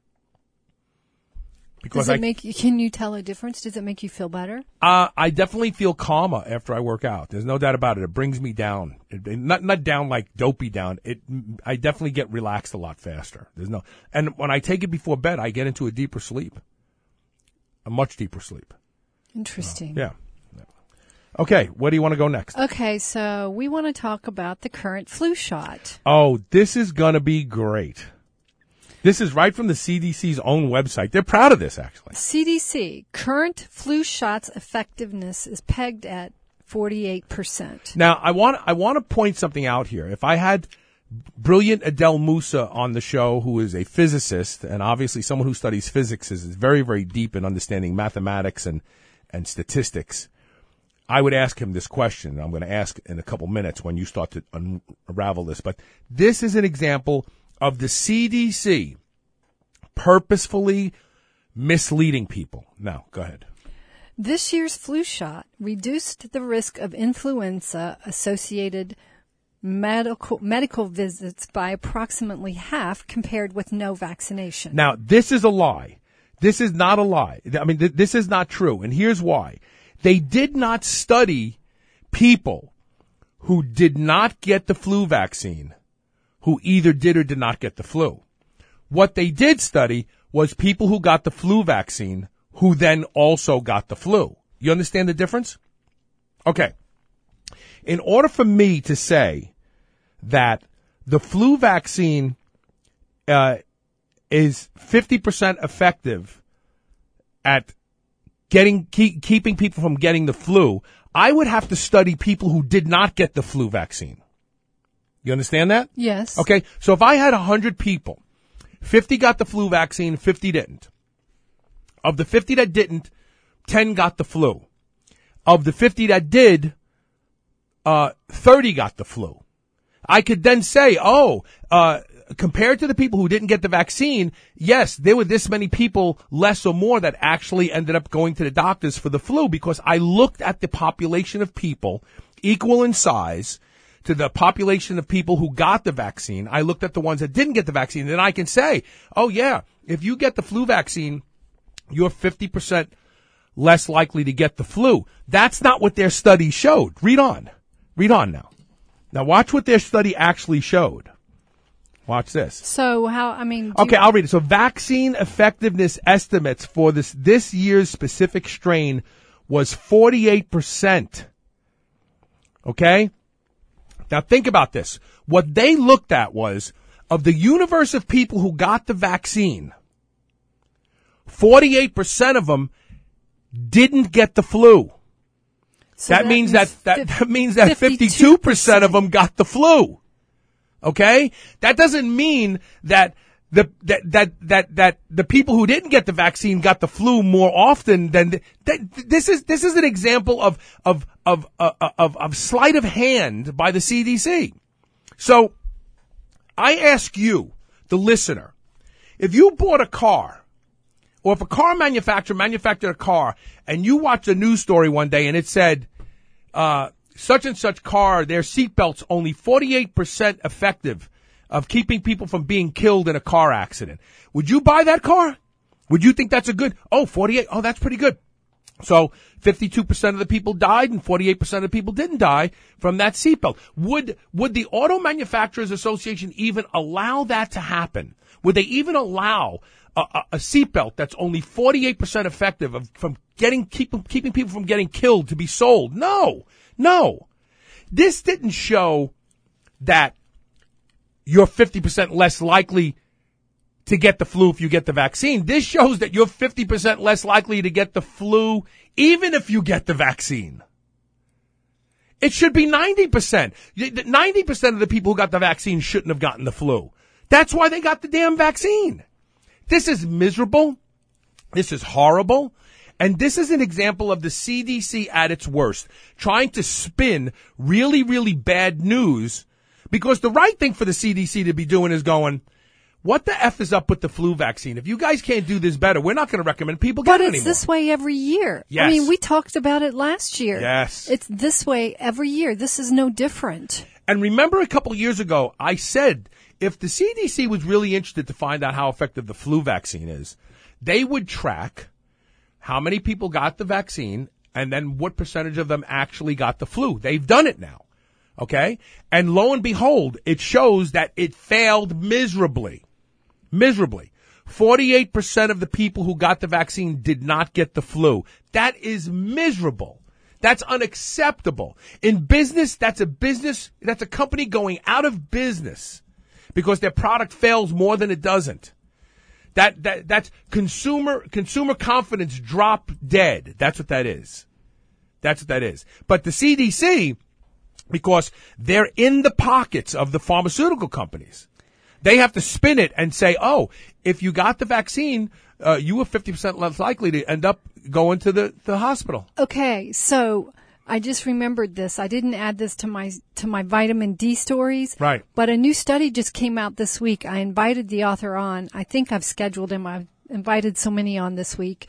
Because can you tell a difference? Does it make you feel better? I definitely feel calmer after I work out. There's no doubt about it. It brings me down. Not down like dopey down. I definitely get relaxed a lot faster. And when I take it before bed, I get into a deeper sleep. A much deeper sleep. Interesting. Yeah. Okay, where do you want to go next? Okay, so we want to talk about the current flu shot. Oh, this is going to be great. This is right from the CDC's own website. They're proud of this, actually. CDC, current flu shots effectiveness is pegged at 48%. Now, I want to point something out here. If I had brilliant Adele Musa on the show, who is a physicist, and obviously someone who studies physics is very, very deep in understanding mathematics and statistics, I would ask him this question. I'm going to ask in a couple minutes when you start to unravel this. But this is an example of the CDC purposefully misleading people. Now, go ahead. This year's flu shot reduced the risk of influenza-associated medical visits by approximately half compared with no vaccination. Now, this is a lie. This is not a lie. I mean, this is not true. And here's why. They did not study people who did not get the flu vaccine, who either did or did not get the flu. What they did study was people who got the flu vaccine who then also got the flu. You understand the difference? Okay. In order for me to say that the flu vaccine is 50% effective at keeping people from getting the flu, I would have to study people who did not get the flu vaccine. You understand that? Yes. Okay, so if I had 100 people, 50 got the flu vaccine, 50 didn't. Of the 50 that didn't, 10 got the flu. Of the 50 that did, 30 got the flu. I could then say, compared to the people who didn't get the vaccine, yes, there were this many people, less or more, that actually ended up going to the doctors for the flu, because I looked at the population of people equal in size to the population of people who got the vaccine. I looked at the ones that didn't get the vaccine, and I can say, oh yeah, if you get the flu vaccine, you're 50% less likely to get the flu. That's not what their study showed. Read on now. Now watch what their study actually showed. Watch this. So okay, I'll read it. So vaccine effectiveness estimates for this year's specific strain was 48%. Okay? Now think about this. What they looked at was, of the universe of people who got the vaccine, 48% of them didn't get the flu. So that means that 52% of them got the flu. Okay? That doesn't mean that the people who didn't get the vaccine got the flu more often than this is an example of sleight of hand by the CDC. So I ask you, the listener, if you bought a car, or if a car manufacturer manufactured a car, and you watched a news story one day and it said, such and such car, their seatbelt's only 48% effective of keeping people from being killed in a car accident. Would you buy that car? Would you think that's 48? Oh, that's pretty good. So 52% of the people died and 48% of the people didn't die from that seatbelt. Would the Auto Manufacturers Association even allow that to happen? Would they even allow a seatbelt that's only 48% effective from keeping people from getting killed to be sold? No. This didn't show that you're 50% less likely to get the flu if you get the vaccine. This shows that you're 50% less likely to get the flu even if you get the vaccine. It should be 90%. 90% of the people who got the vaccine shouldn't have gotten the flu. That's why they got the damn vaccine. This is miserable. This is horrible. And this is an example of the CDC at its worst, trying to spin really, really bad news, because the right thing for the CDC to be doing is going, what the F is up with the flu vaccine? If you guys can't do this better, we're not going to recommend people get it anymore. But it's this way every year. Yes. I mean, we talked about it last year. Yes. It's this way every year. This is no different. And remember a couple of years ago, I said, if the CDC was really interested to find out how effective the flu vaccine is, they would track how many people got the vaccine and then what percentage of them actually got the flu. They've done it now. Okay? And lo and behold, it shows that it failed miserably. 48% of the people who got the vaccine did not get the flu. That is miserable. That's unacceptable. In business, that's a company going out of business because their product fails more than it doesn't. That's consumer confidence drop dead. That's what that is. That's what that is. But the CDC, because they're in the pockets of the pharmaceutical companies, they have to spin it and say, oh, if you got the vaccine, you were 50% less likely to end up going to the hospital. Okay, so I just remembered this. I didn't add this to my vitamin D stories. Right. But a new study just came out this week. I invited the author on. I think I've scheduled him. I've invited so many on this week.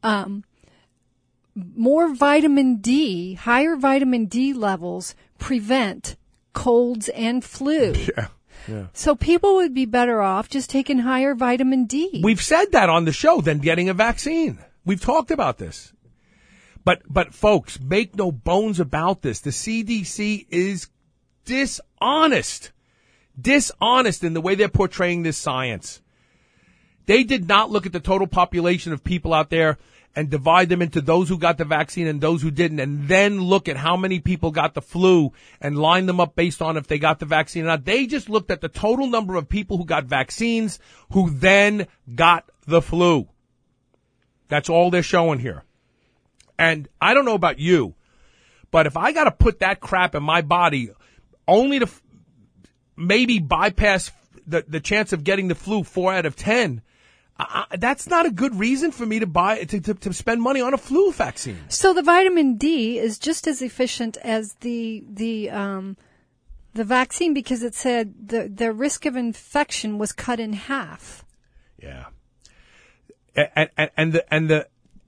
More vitamin D, higher vitamin D levels prevent colds and flu. Yeah. Yeah. So people would be better off just taking higher vitamin D. We've said that on the show than getting a vaccine. We've talked about this. But folks, make no bones about this. The CDC is dishonest in the way they're portraying this science. They did not look at the total population of people out there and divide them into those who got the vaccine and those who didn't, and then look at how many people got the flu and line them up based on if they got the vaccine or not. They just looked at the total number of people who got vaccines who then got the flu. That's all they're showing here. And I don't know about you, but if I got to put that crap in my body only to maybe bypass the chance of getting the flu 4 out of 10, that's not a good reason for me to buy to spend money on a flu vaccine. So the vitamin D is just as efficient as the vaccine because it said the risk of infection was cut in half. Yeah. And the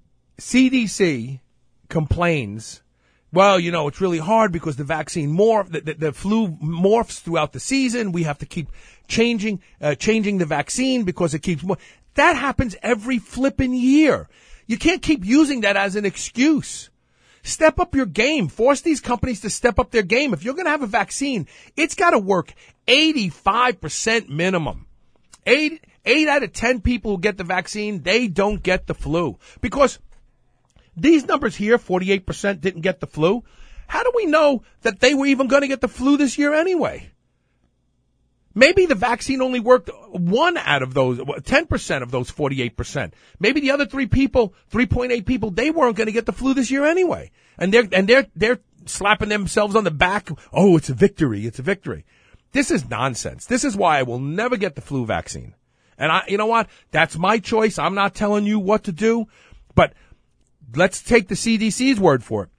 CDC complains, well, you know, it's really hard because the vaccine the flu morphs throughout the season. We have to keep changing the vaccine because it keeps more. That happens every flippin' year. You can't keep using that as an excuse. Step up your game. Force these companies to step up their game. If you're going to have a vaccine, it's got to work 85% minimum. 8 out of 10 people who get the vaccine, they don't get the flu. Because these numbers here, 48% didn't get the flu. How do we know that they were even going to get the flu this year anyway? Maybe the vaccine only worked 1 out of those, 10% of those 48%. Maybe the other 3.8 people, they weren't going to get the flu this year anyway. And they're slapping themselves on the back. Oh, it's a victory. It's a victory. This is nonsense. This is why I will never get the flu vaccine. And you know what? That's my choice. I'm not telling you what to do, but let's take the CDC's word for it.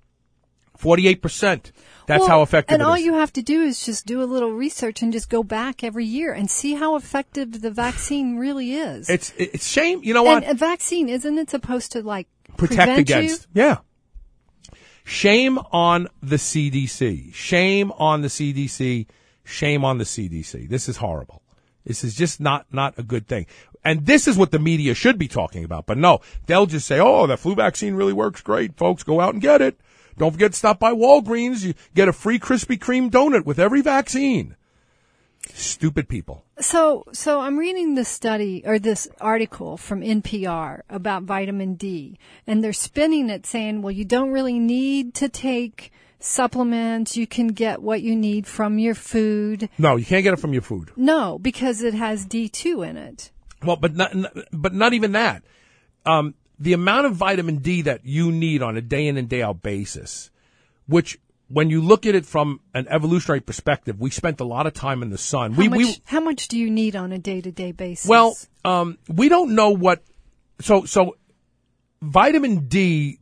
48%. That's how effective it is. And all you have to do is just do a little research and just go back every year and see how effective the vaccine really is. It's shame. You know what? And a vaccine, isn't it supposed to protect against? You? Yeah. Shame on the CDC. Shame on the CDC. Shame on the CDC. This is horrible. This is just not a good thing. And this is what the media should be talking about. But no, they'll just say, oh, the flu vaccine really works great. Folks, go out and get it. Don't forget to stop by Walgreens. You get a free Krispy Kreme donut with every vaccine. Stupid people. So I'm reading this study or this article from NPR about vitamin D, and they're spinning it saying, well, you don't really need to take supplements. You can get what you need from your food. No, you can't get it from your food. No, because it has D2 in it. Well, but not even that. The amount of vitamin D that you need on a day in and day out basis, which when you look at it from an evolutionary perspective, we spent a lot of time in the sun. How much do you need on a day-to-day basis? Well, we don't know what. So vitamin D,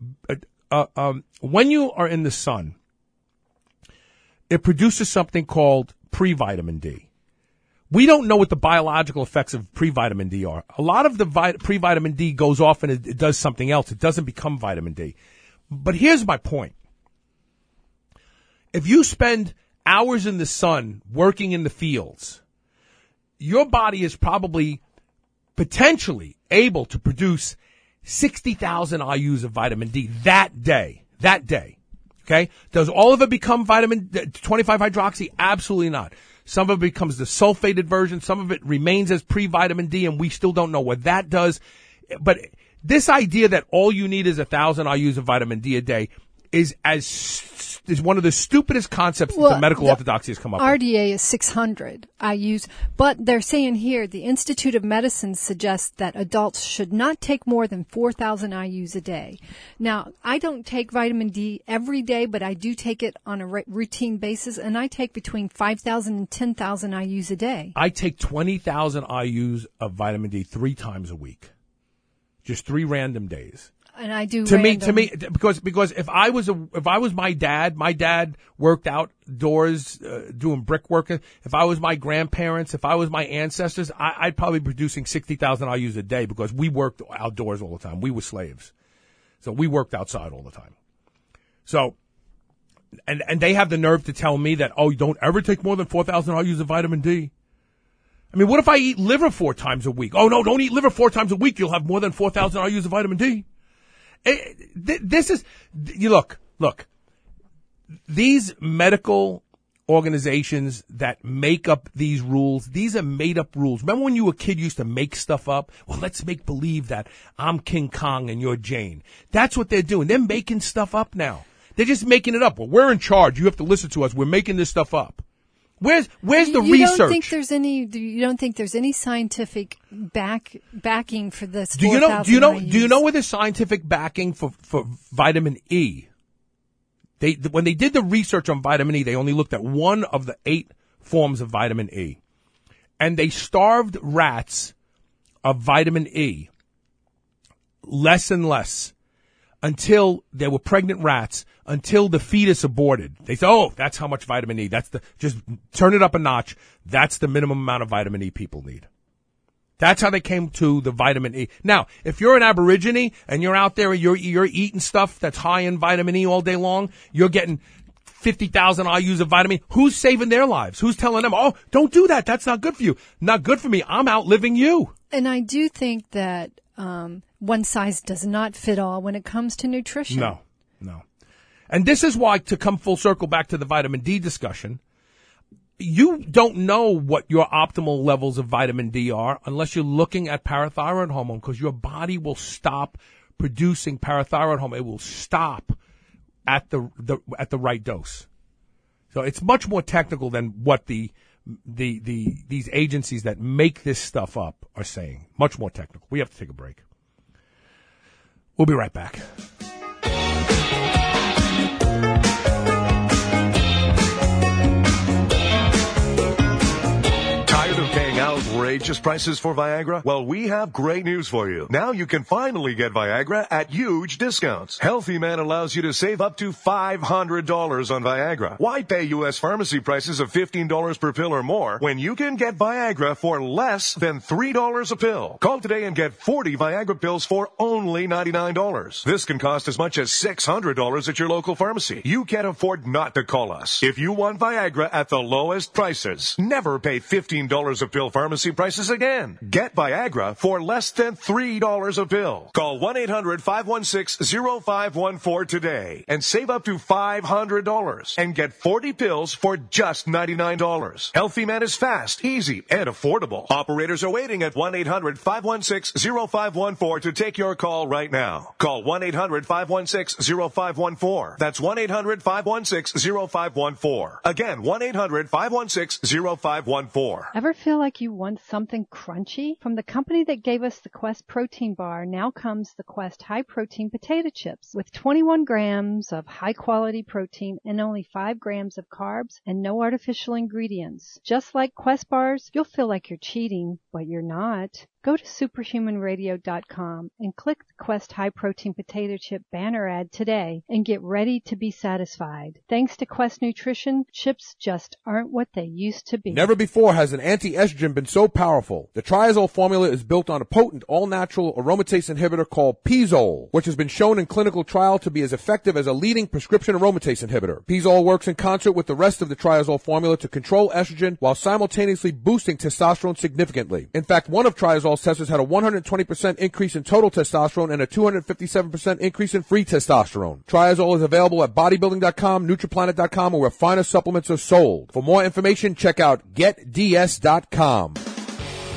when you are in the sun, it produces something called pre-vitamin D. We don't know what the biological effects of pre-vitamin D are. A lot of the pre-vitamin D goes off and it does something else. It doesn't become vitamin D. But here's my point. If you spend hours in the sun working in the fields, your body is probably potentially able to produce 60,000 IUs of vitamin D that day. Okay? Does all of it become vitamin 25-hydroxy? Absolutely not. Some of it becomes the sulfated version. Some of it remains as pre-vitamin D, and we still don't know what that does. But this idea that all you need is 1,000 IUs of vitamin D a day is one of the stupidest concepts that the medical orthodoxy has come up with. RDA is 600 IUs, but they're saying here the Institute of Medicine suggests that adults should not take more than 4,000 IUs a day. Now, I don't take vitamin D every day, but I do take it on a routine basis, and I take between 5,000 and 10,000 IUs a day. I take 20,000 IUs of vitamin D 3 times a week. Just 3 random days. And I do to me, because if I was my dad worked outdoors, doing brickwork. If I was my grandparents, if I was my ancestors, I'd probably be producing 60,000 IUs a day because we worked outdoors all the time. We were slaves. So we worked outside all the time. So, and they have the nerve to tell me that, oh, you don't ever take more than 4,000 IUs of vitamin D. I mean, what if I eat liver 4 times a week? Oh, no, don't eat liver 4 times a week. You'll have more than 4,000 IUs of vitamin D. This is, look, these medical organizations that make up these rules, these are made up rules. Remember when you were a kid, you used to make stuff up? Well, let's make believe that I'm King Kong and you're Jane. That's what they're doing. They're making stuff up now. They're just making it up. Well, we're in charge. You have to listen to us. We're making this stuff up. Where's the research? You don't think there's any scientific backing for this? Do you know where the scientific backing for vitamin E? When they did the research on vitamin E, they only looked at one of the 8 forms of vitamin E, and they starved rats of vitamin E less and less until they were pregnant rats, until the fetus aborted. They said, oh, that's how much vitamin E. Just turn it up a notch. That's the minimum amount of vitamin E people need. That's how they came to the vitamin E. Now, if you're an Aborigine and you're out there and you're eating stuff that's high in vitamin E all day long, you're getting 50,000 IUs of vitamin E. Who's saving their lives? Who's telling them, oh, don't do that. That's not good for you. Not good for me. I'm outliving you. And I do think that one size does not fit all when it comes to nutrition. No. And this is why, to come full circle back to the vitamin D discussion, you don't know what your optimal levels of vitamin D are unless you're looking at parathyroid hormone, because your body will stop producing parathyroid hormone. It will stop at the right dose. So it's much more technical than what these agencies that make this stuff up are saying. Much more technical. We have to take a break. We'll be right back. Tired of paying outrageous prices for Viagra? Well, we have great news for you. Now you can finally get Viagra at huge discounts. Healthy Man allows you to save up to $500 on Viagra. Why pay U.S. pharmacy prices of $15 per pill or more when you can get Viagra for less than $3 a pill? Call today and get 40 Viagra pills for only $99. This can cost as much as $600 at your local pharmacy. You can't afford not to call us. If you want Viagra at the lowest prices, never pay $15 a pill pharmacy prices again. Get Viagra for less than $3 a pill. Call 1-800-516-0514 today and save up to $500 and get 40 pills for just $99. Healthy Man is fast, easy, and affordable. Operators are waiting at 1-800-516-0514 to take your call right now. Call 1-800-516-0514. That's 1-800-516-0514. Again, 1-800-516-0514. Ever feel like you want something crunchy? From the company that gave us the Quest protein bar, now comes the Quest high protein potato chips with 21 grams of high quality protein and only 5 grams of carbs and no artificial ingredients. Just like Quest bars, you'll feel like you're cheating, but you're not. Go to superhumanradio.com and click the Quest High Protein Potato Chip banner ad today and get ready to be satisfied. Thanks to Quest Nutrition, chips just aren't what they used to be. Never before has an anti-estrogen been so powerful. The triazole formula is built on a potent all-natural aromatase inhibitor called Pizole, which has been shown in clinical trial to be as effective as a leading prescription aromatase inhibitor. Pizole works in concert with the rest of the triazole formula to control estrogen while simultaneously boosting testosterone significantly. In fact, one of triazole's testers had a 120% increase in total testosterone and a 257% increase in free testosterone. Triazole is available at bodybuilding.com, nutriplanet.com, or where finer supplements are sold. For more information, check out getds.com.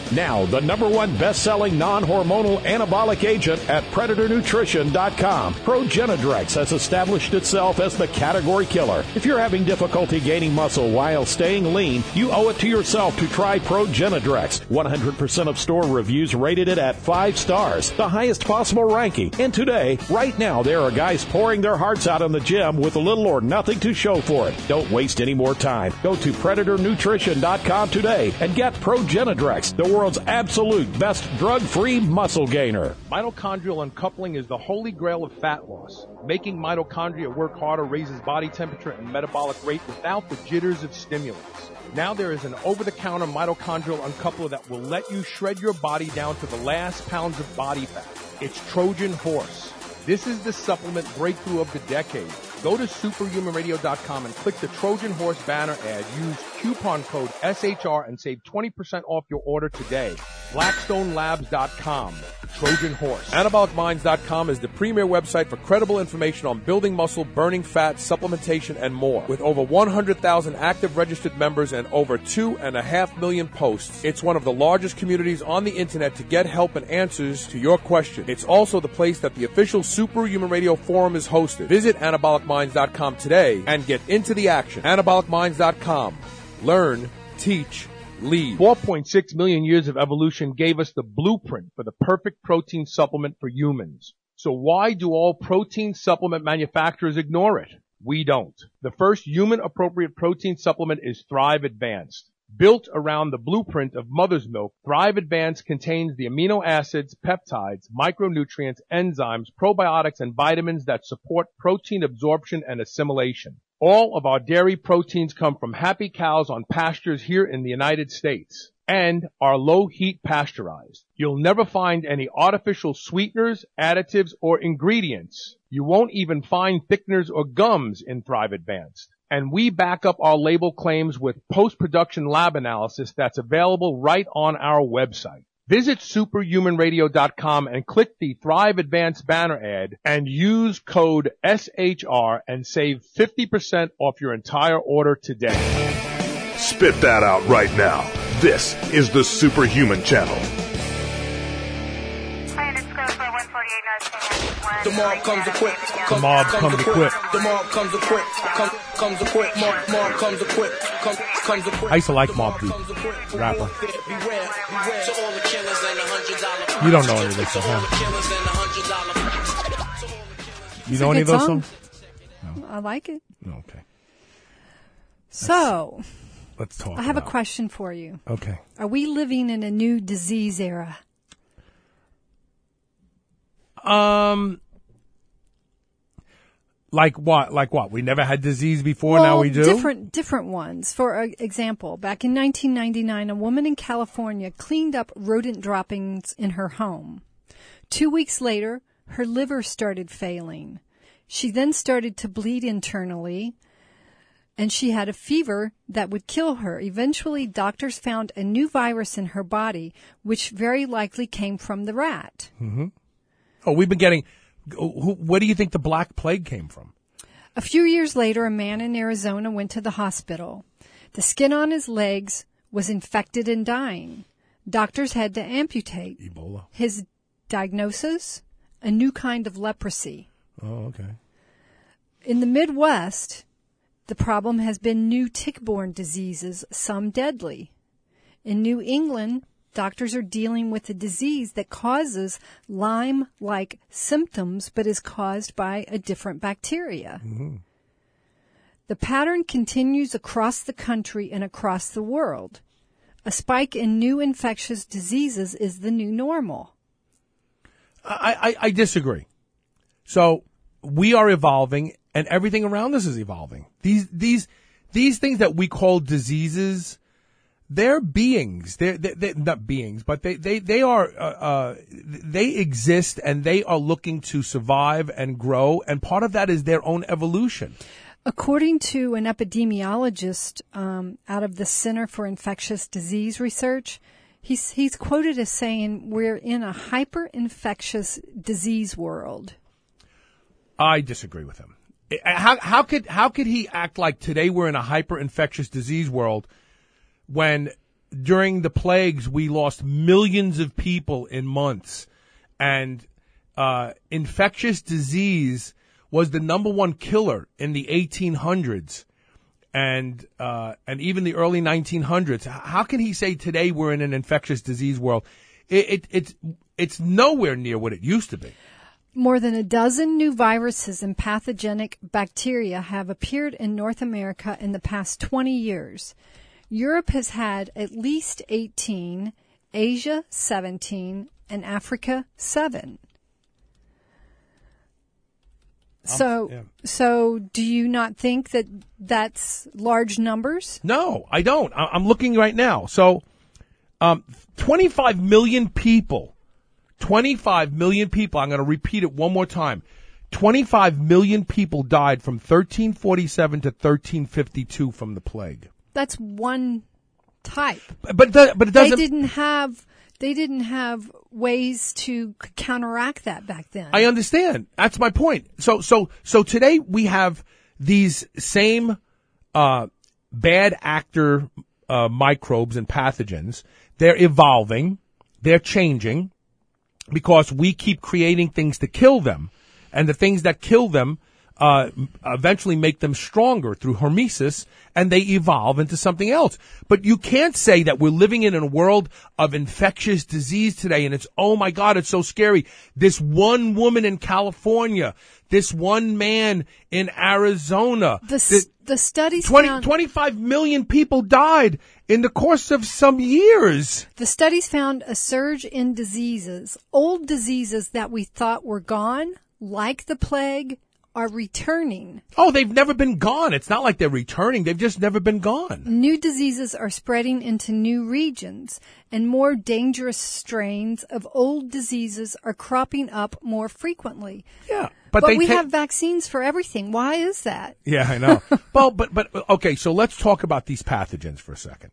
Now, the #1 best-selling non-hormonal anabolic agent at PredatorNutrition.com. Progenadrex has established itself as the category killer. If you're having difficulty gaining muscle while staying lean, you owe it to yourself to try Progenadrex. 100% of store reviews rated it at 5 stars, the highest possible ranking. And today, right now, there are guys pouring their hearts out in the gym with little or nothing to show for it. Don't waste any more time. Go to PredatorNutrition.com today and get Progenadrex, the world's absolute best drug-free muscle gainer. Mitochondrial uncoupling is the holy grail of fat loss. Making mitochondria work harder raises body temperature and metabolic rate without the jitters of stimulants. Now there is an over-the-counter mitochondrial uncoupler that will let you shred your body down to the last pounds of body fat. It's Trojan Horse. This is the supplement breakthrough of the decade. Go to superhumanradio.com and click the Trojan Horse banner ad. Use coupon code SHR and save 20% off your order today. BlackstoneLabs.com. Trojan Horse. AnabolicMinds.com is the premier website for credible information on building muscle, burning fat, supplementation, and more. With over 100,000 active registered members and over 2.5 million posts, it's one of the largest communities on the internet to get help and answers to your questions. It's also the place that the official Superhuman Radio Forum is hosted. Visit AnabolicMinds.com today and get into the action. AnabolicMinds.com. Learn, teach, lead. 4.6 million years of evolution gave us the blueprint for the perfect protein supplement for humans. So why do all protein supplement manufacturers ignore it? We don't. The first human-appropriate protein supplement is Thrive Advanced. Built around the blueprint of mother's milk, Thrive Advanced contains the amino acids, peptides, micronutrients, enzymes, probiotics, and vitamins that support protein absorption and assimilation. All of our dairy proteins come from happy cows on pastures here in the United States and are low-heat pasteurized. You'll never find any artificial sweeteners, additives, or ingredients. You won't even find thickeners or gums in Thrive Advanced. And we back up our label claims with post-production lab analysis that's available right on our website. Visit superhumanradio.com and click the Thrive Advanced banner ad and use code SHR and save 50% off your entire order today. Spit that out right now. This is the Superhuman Channel. The mob comes equipped. The mob comes equipped. The mob comes equipped. Comes equipped. Mob comes equipped. Comes equipped. I used to like Mobb Deep, rapper. You don't know any of this stuff, huh? You know any of those songs? No. I like it. Okay. So, let's talk. I have a question for you. Okay. Are we living in a new disease era? Like what? Like what? We never had disease before, now we do? Different ones. For example, back in 1999, a woman in California cleaned up rodent droppings in her home. 2 weeks later, her liver started failing. She then started to bleed internally, and she had a fever that would kill her. Eventually, doctors found a new virus in her body, which very likely came from the rat. Mm-hmm. Oh, we've been getting... Where do you think the Black Plague came from? A few years later, a man in Arizona went to the hospital. The skin on his legs was infected and dying. Doctors had to amputate. Ebola. His diagnosis? A new kind of leprosy. Oh, okay. In the Midwest, the problem has been new tick-borne diseases, some deadly. In New England, doctors are dealing with a disease that causes Lyme-like symptoms but is caused by a different bacteria. Mm-hmm. The pattern continues across the country and across the world. A spike in new infectious diseases is the new normal. I disagree. So we are evolving, and everything around us is evolving. These things that we call diseases, they're beings. They're not beings, but they are they exist, and they are looking to survive and grow. And part of that is their own evolution. According to an epidemiologist out of the Center for Infectious Disease Research, he's quoted as saying, "We're in a hyper-infectious disease world." I disagree with him. How could he act like today we're in a hyper-infectious disease world when during the plagues, we lost millions of people in months. And infectious disease was the number one killer in the 1800s and even the early 1900s. How can he say today we're in an infectious disease world? It's nowhere near what it used to be. More than a dozen new viruses and pathogenic bacteria have appeared in North America in the past 20 years. Europe has had at least 18, Asia 17, and Africa 7. So do you not think that that's large numbers? No, I don't. I'm looking right now. So 25 million people. 25 million people. I'm going to repeat it one more time. 25 million people died from 1347 to 1352 from the plague. That's one type. But it doesn't. They didn't have ways to counteract that back then. I understand. That's my point. So today we have these same bad actor microbes and pathogens. They're evolving. They're changing because we keep creating things to kill them, and the things that kill them eventually make them stronger through hormesis, and they evolve into something else. But you can't say that we're living in a world of infectious disease today, and it's, oh my God, it's so scary. This one woman in California, this one man in Arizona. The studies found 25 million people died in the course of some years. The studies found a surge in diseases. Old diseases that we thought were gone, like the plague, are returning. Oh, they've never been gone. It's not like they're returning. They've just never been gone. New diseases are spreading into new regions, and more dangerous strains of old diseases are cropping up more frequently. Yeah. But we have vaccines for everything. Why is that? Yeah, I know. Well, but okay, so let's talk about these pathogens for a second.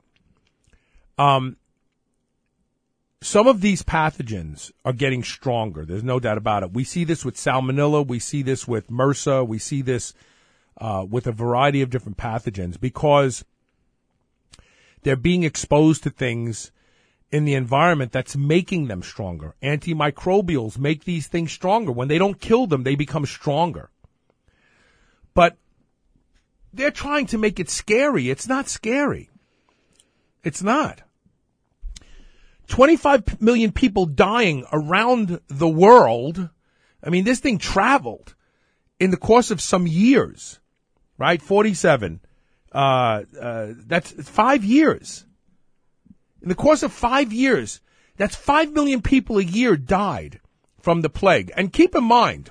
Some of these pathogens are getting stronger. There's no doubt about it. We see this with Salmonella. We see this with MRSA. We see this with a variety of different pathogens because they're being exposed to things in the environment that's making them stronger. Antimicrobials make these things stronger. When they don't kill them, they become stronger. But they're trying to make it scary. It's not scary. It's not. 25 million people dying around the world. I mean, this thing traveled in the course of some years, right? 47. That's 5 years. In the course of 5 years, that's 5 million people a year died from the plague. And keep in mind,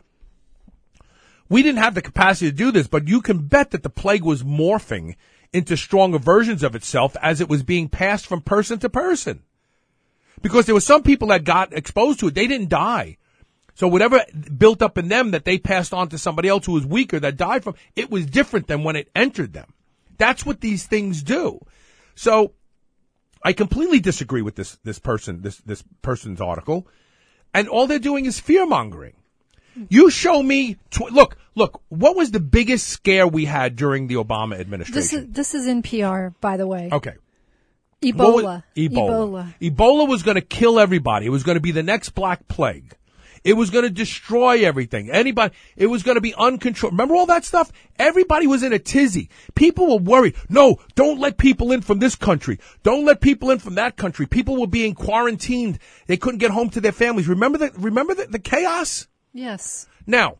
we didn't have the capacity to do this, but you can bet that the plague was morphing into stronger versions of itself as it was being passed from person to person. Because there were some people that got exposed to it, they didn't die. So whatever built up in them that they passed on to somebody else who was weaker that died from, it was different than when it entered them. That's what these things do. So I completely disagree with this person's article, and all they're doing is fear mongering. You show me, look, what was the biggest scare we had during the Obama administration? This is NPR, by the way. Okay. Ebola. Ebola was going to kill everybody. It was going to be the next Black Plague. It was going to destroy everything. It was going to be uncontrolled. Remember all that stuff? Everybody was in a tizzy. People were worried. No, don't let people in from this country. Don't let people in from that country. People were being quarantined. They couldn't get home to their families. Remember the chaos? Yes. Now,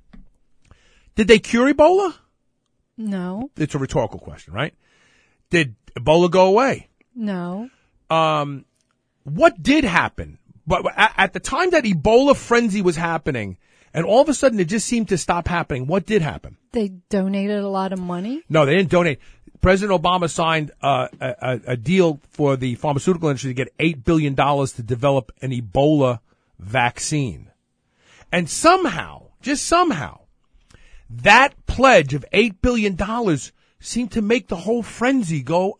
did they cure Ebola? No. It's a rhetorical question, right? Did Ebola go away? No. What did happen? But at the time that Ebola frenzy was happening, and all of a sudden it just seemed to stop happening, what did happen? They donated a lot of money? No, they didn't donate. President Obama signed a deal for the pharmaceutical industry to get $8 billion to develop an Ebola vaccine. And somehow, just somehow, that pledge of $8 billion seemed to make the whole frenzy go,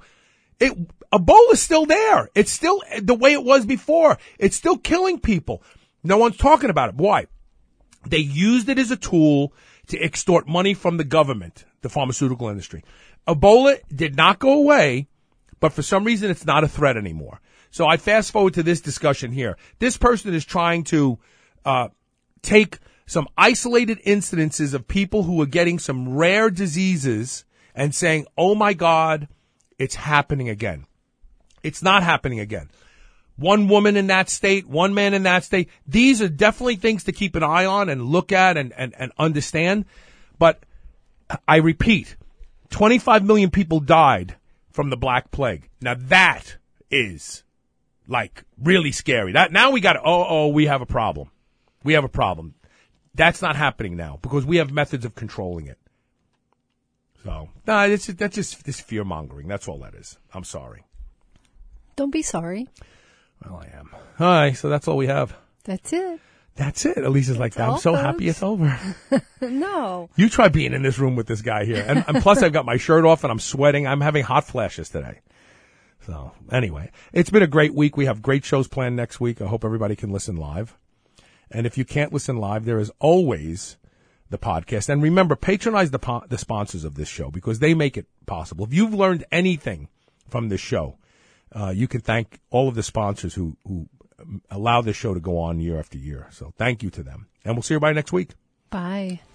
Ebola's still there. It's still the way it was before. It's still killing people. No one's talking about it. Why? They used it as a tool to extort money from the government, the pharmaceutical industry. Ebola did not go away, but for some reason it's not a threat anymore. So I fast forward to this discussion here. This person is trying to take some isolated incidences of people who are getting some rare diseases and saying, oh my God, it's happening again. It's not happening again. One woman in that state, one man in that state. These are definitely things to keep an eye on and look at and understand. But I repeat, 25 million people died from the Black Plague. Now that is like really scary. That now we got we have a problem. We have a problem. That's not happening now because we have methods of controlling it. So that's just this fear mongering. That's all that is. I'm sorry. Don't be sorry. Well, I am. All right, so that's all we have. That's it. That's it. Elisa's like, I'm so happy it's over. No. You try being in this room with this guy here. And plus I've got my shirt off and I'm sweating. I'm having hot flashes today. So anyway, it's been a great week. We have great shows planned next week. I hope everybody can listen live. And if you can't listen live, there is always the podcast. And remember, patronize the sponsors of this show because they make it possible. If you've learned anything from this show, you can thank all of the sponsors who allow this show to go on year after year. So thank you to them. And we'll see everybody next week. Bye.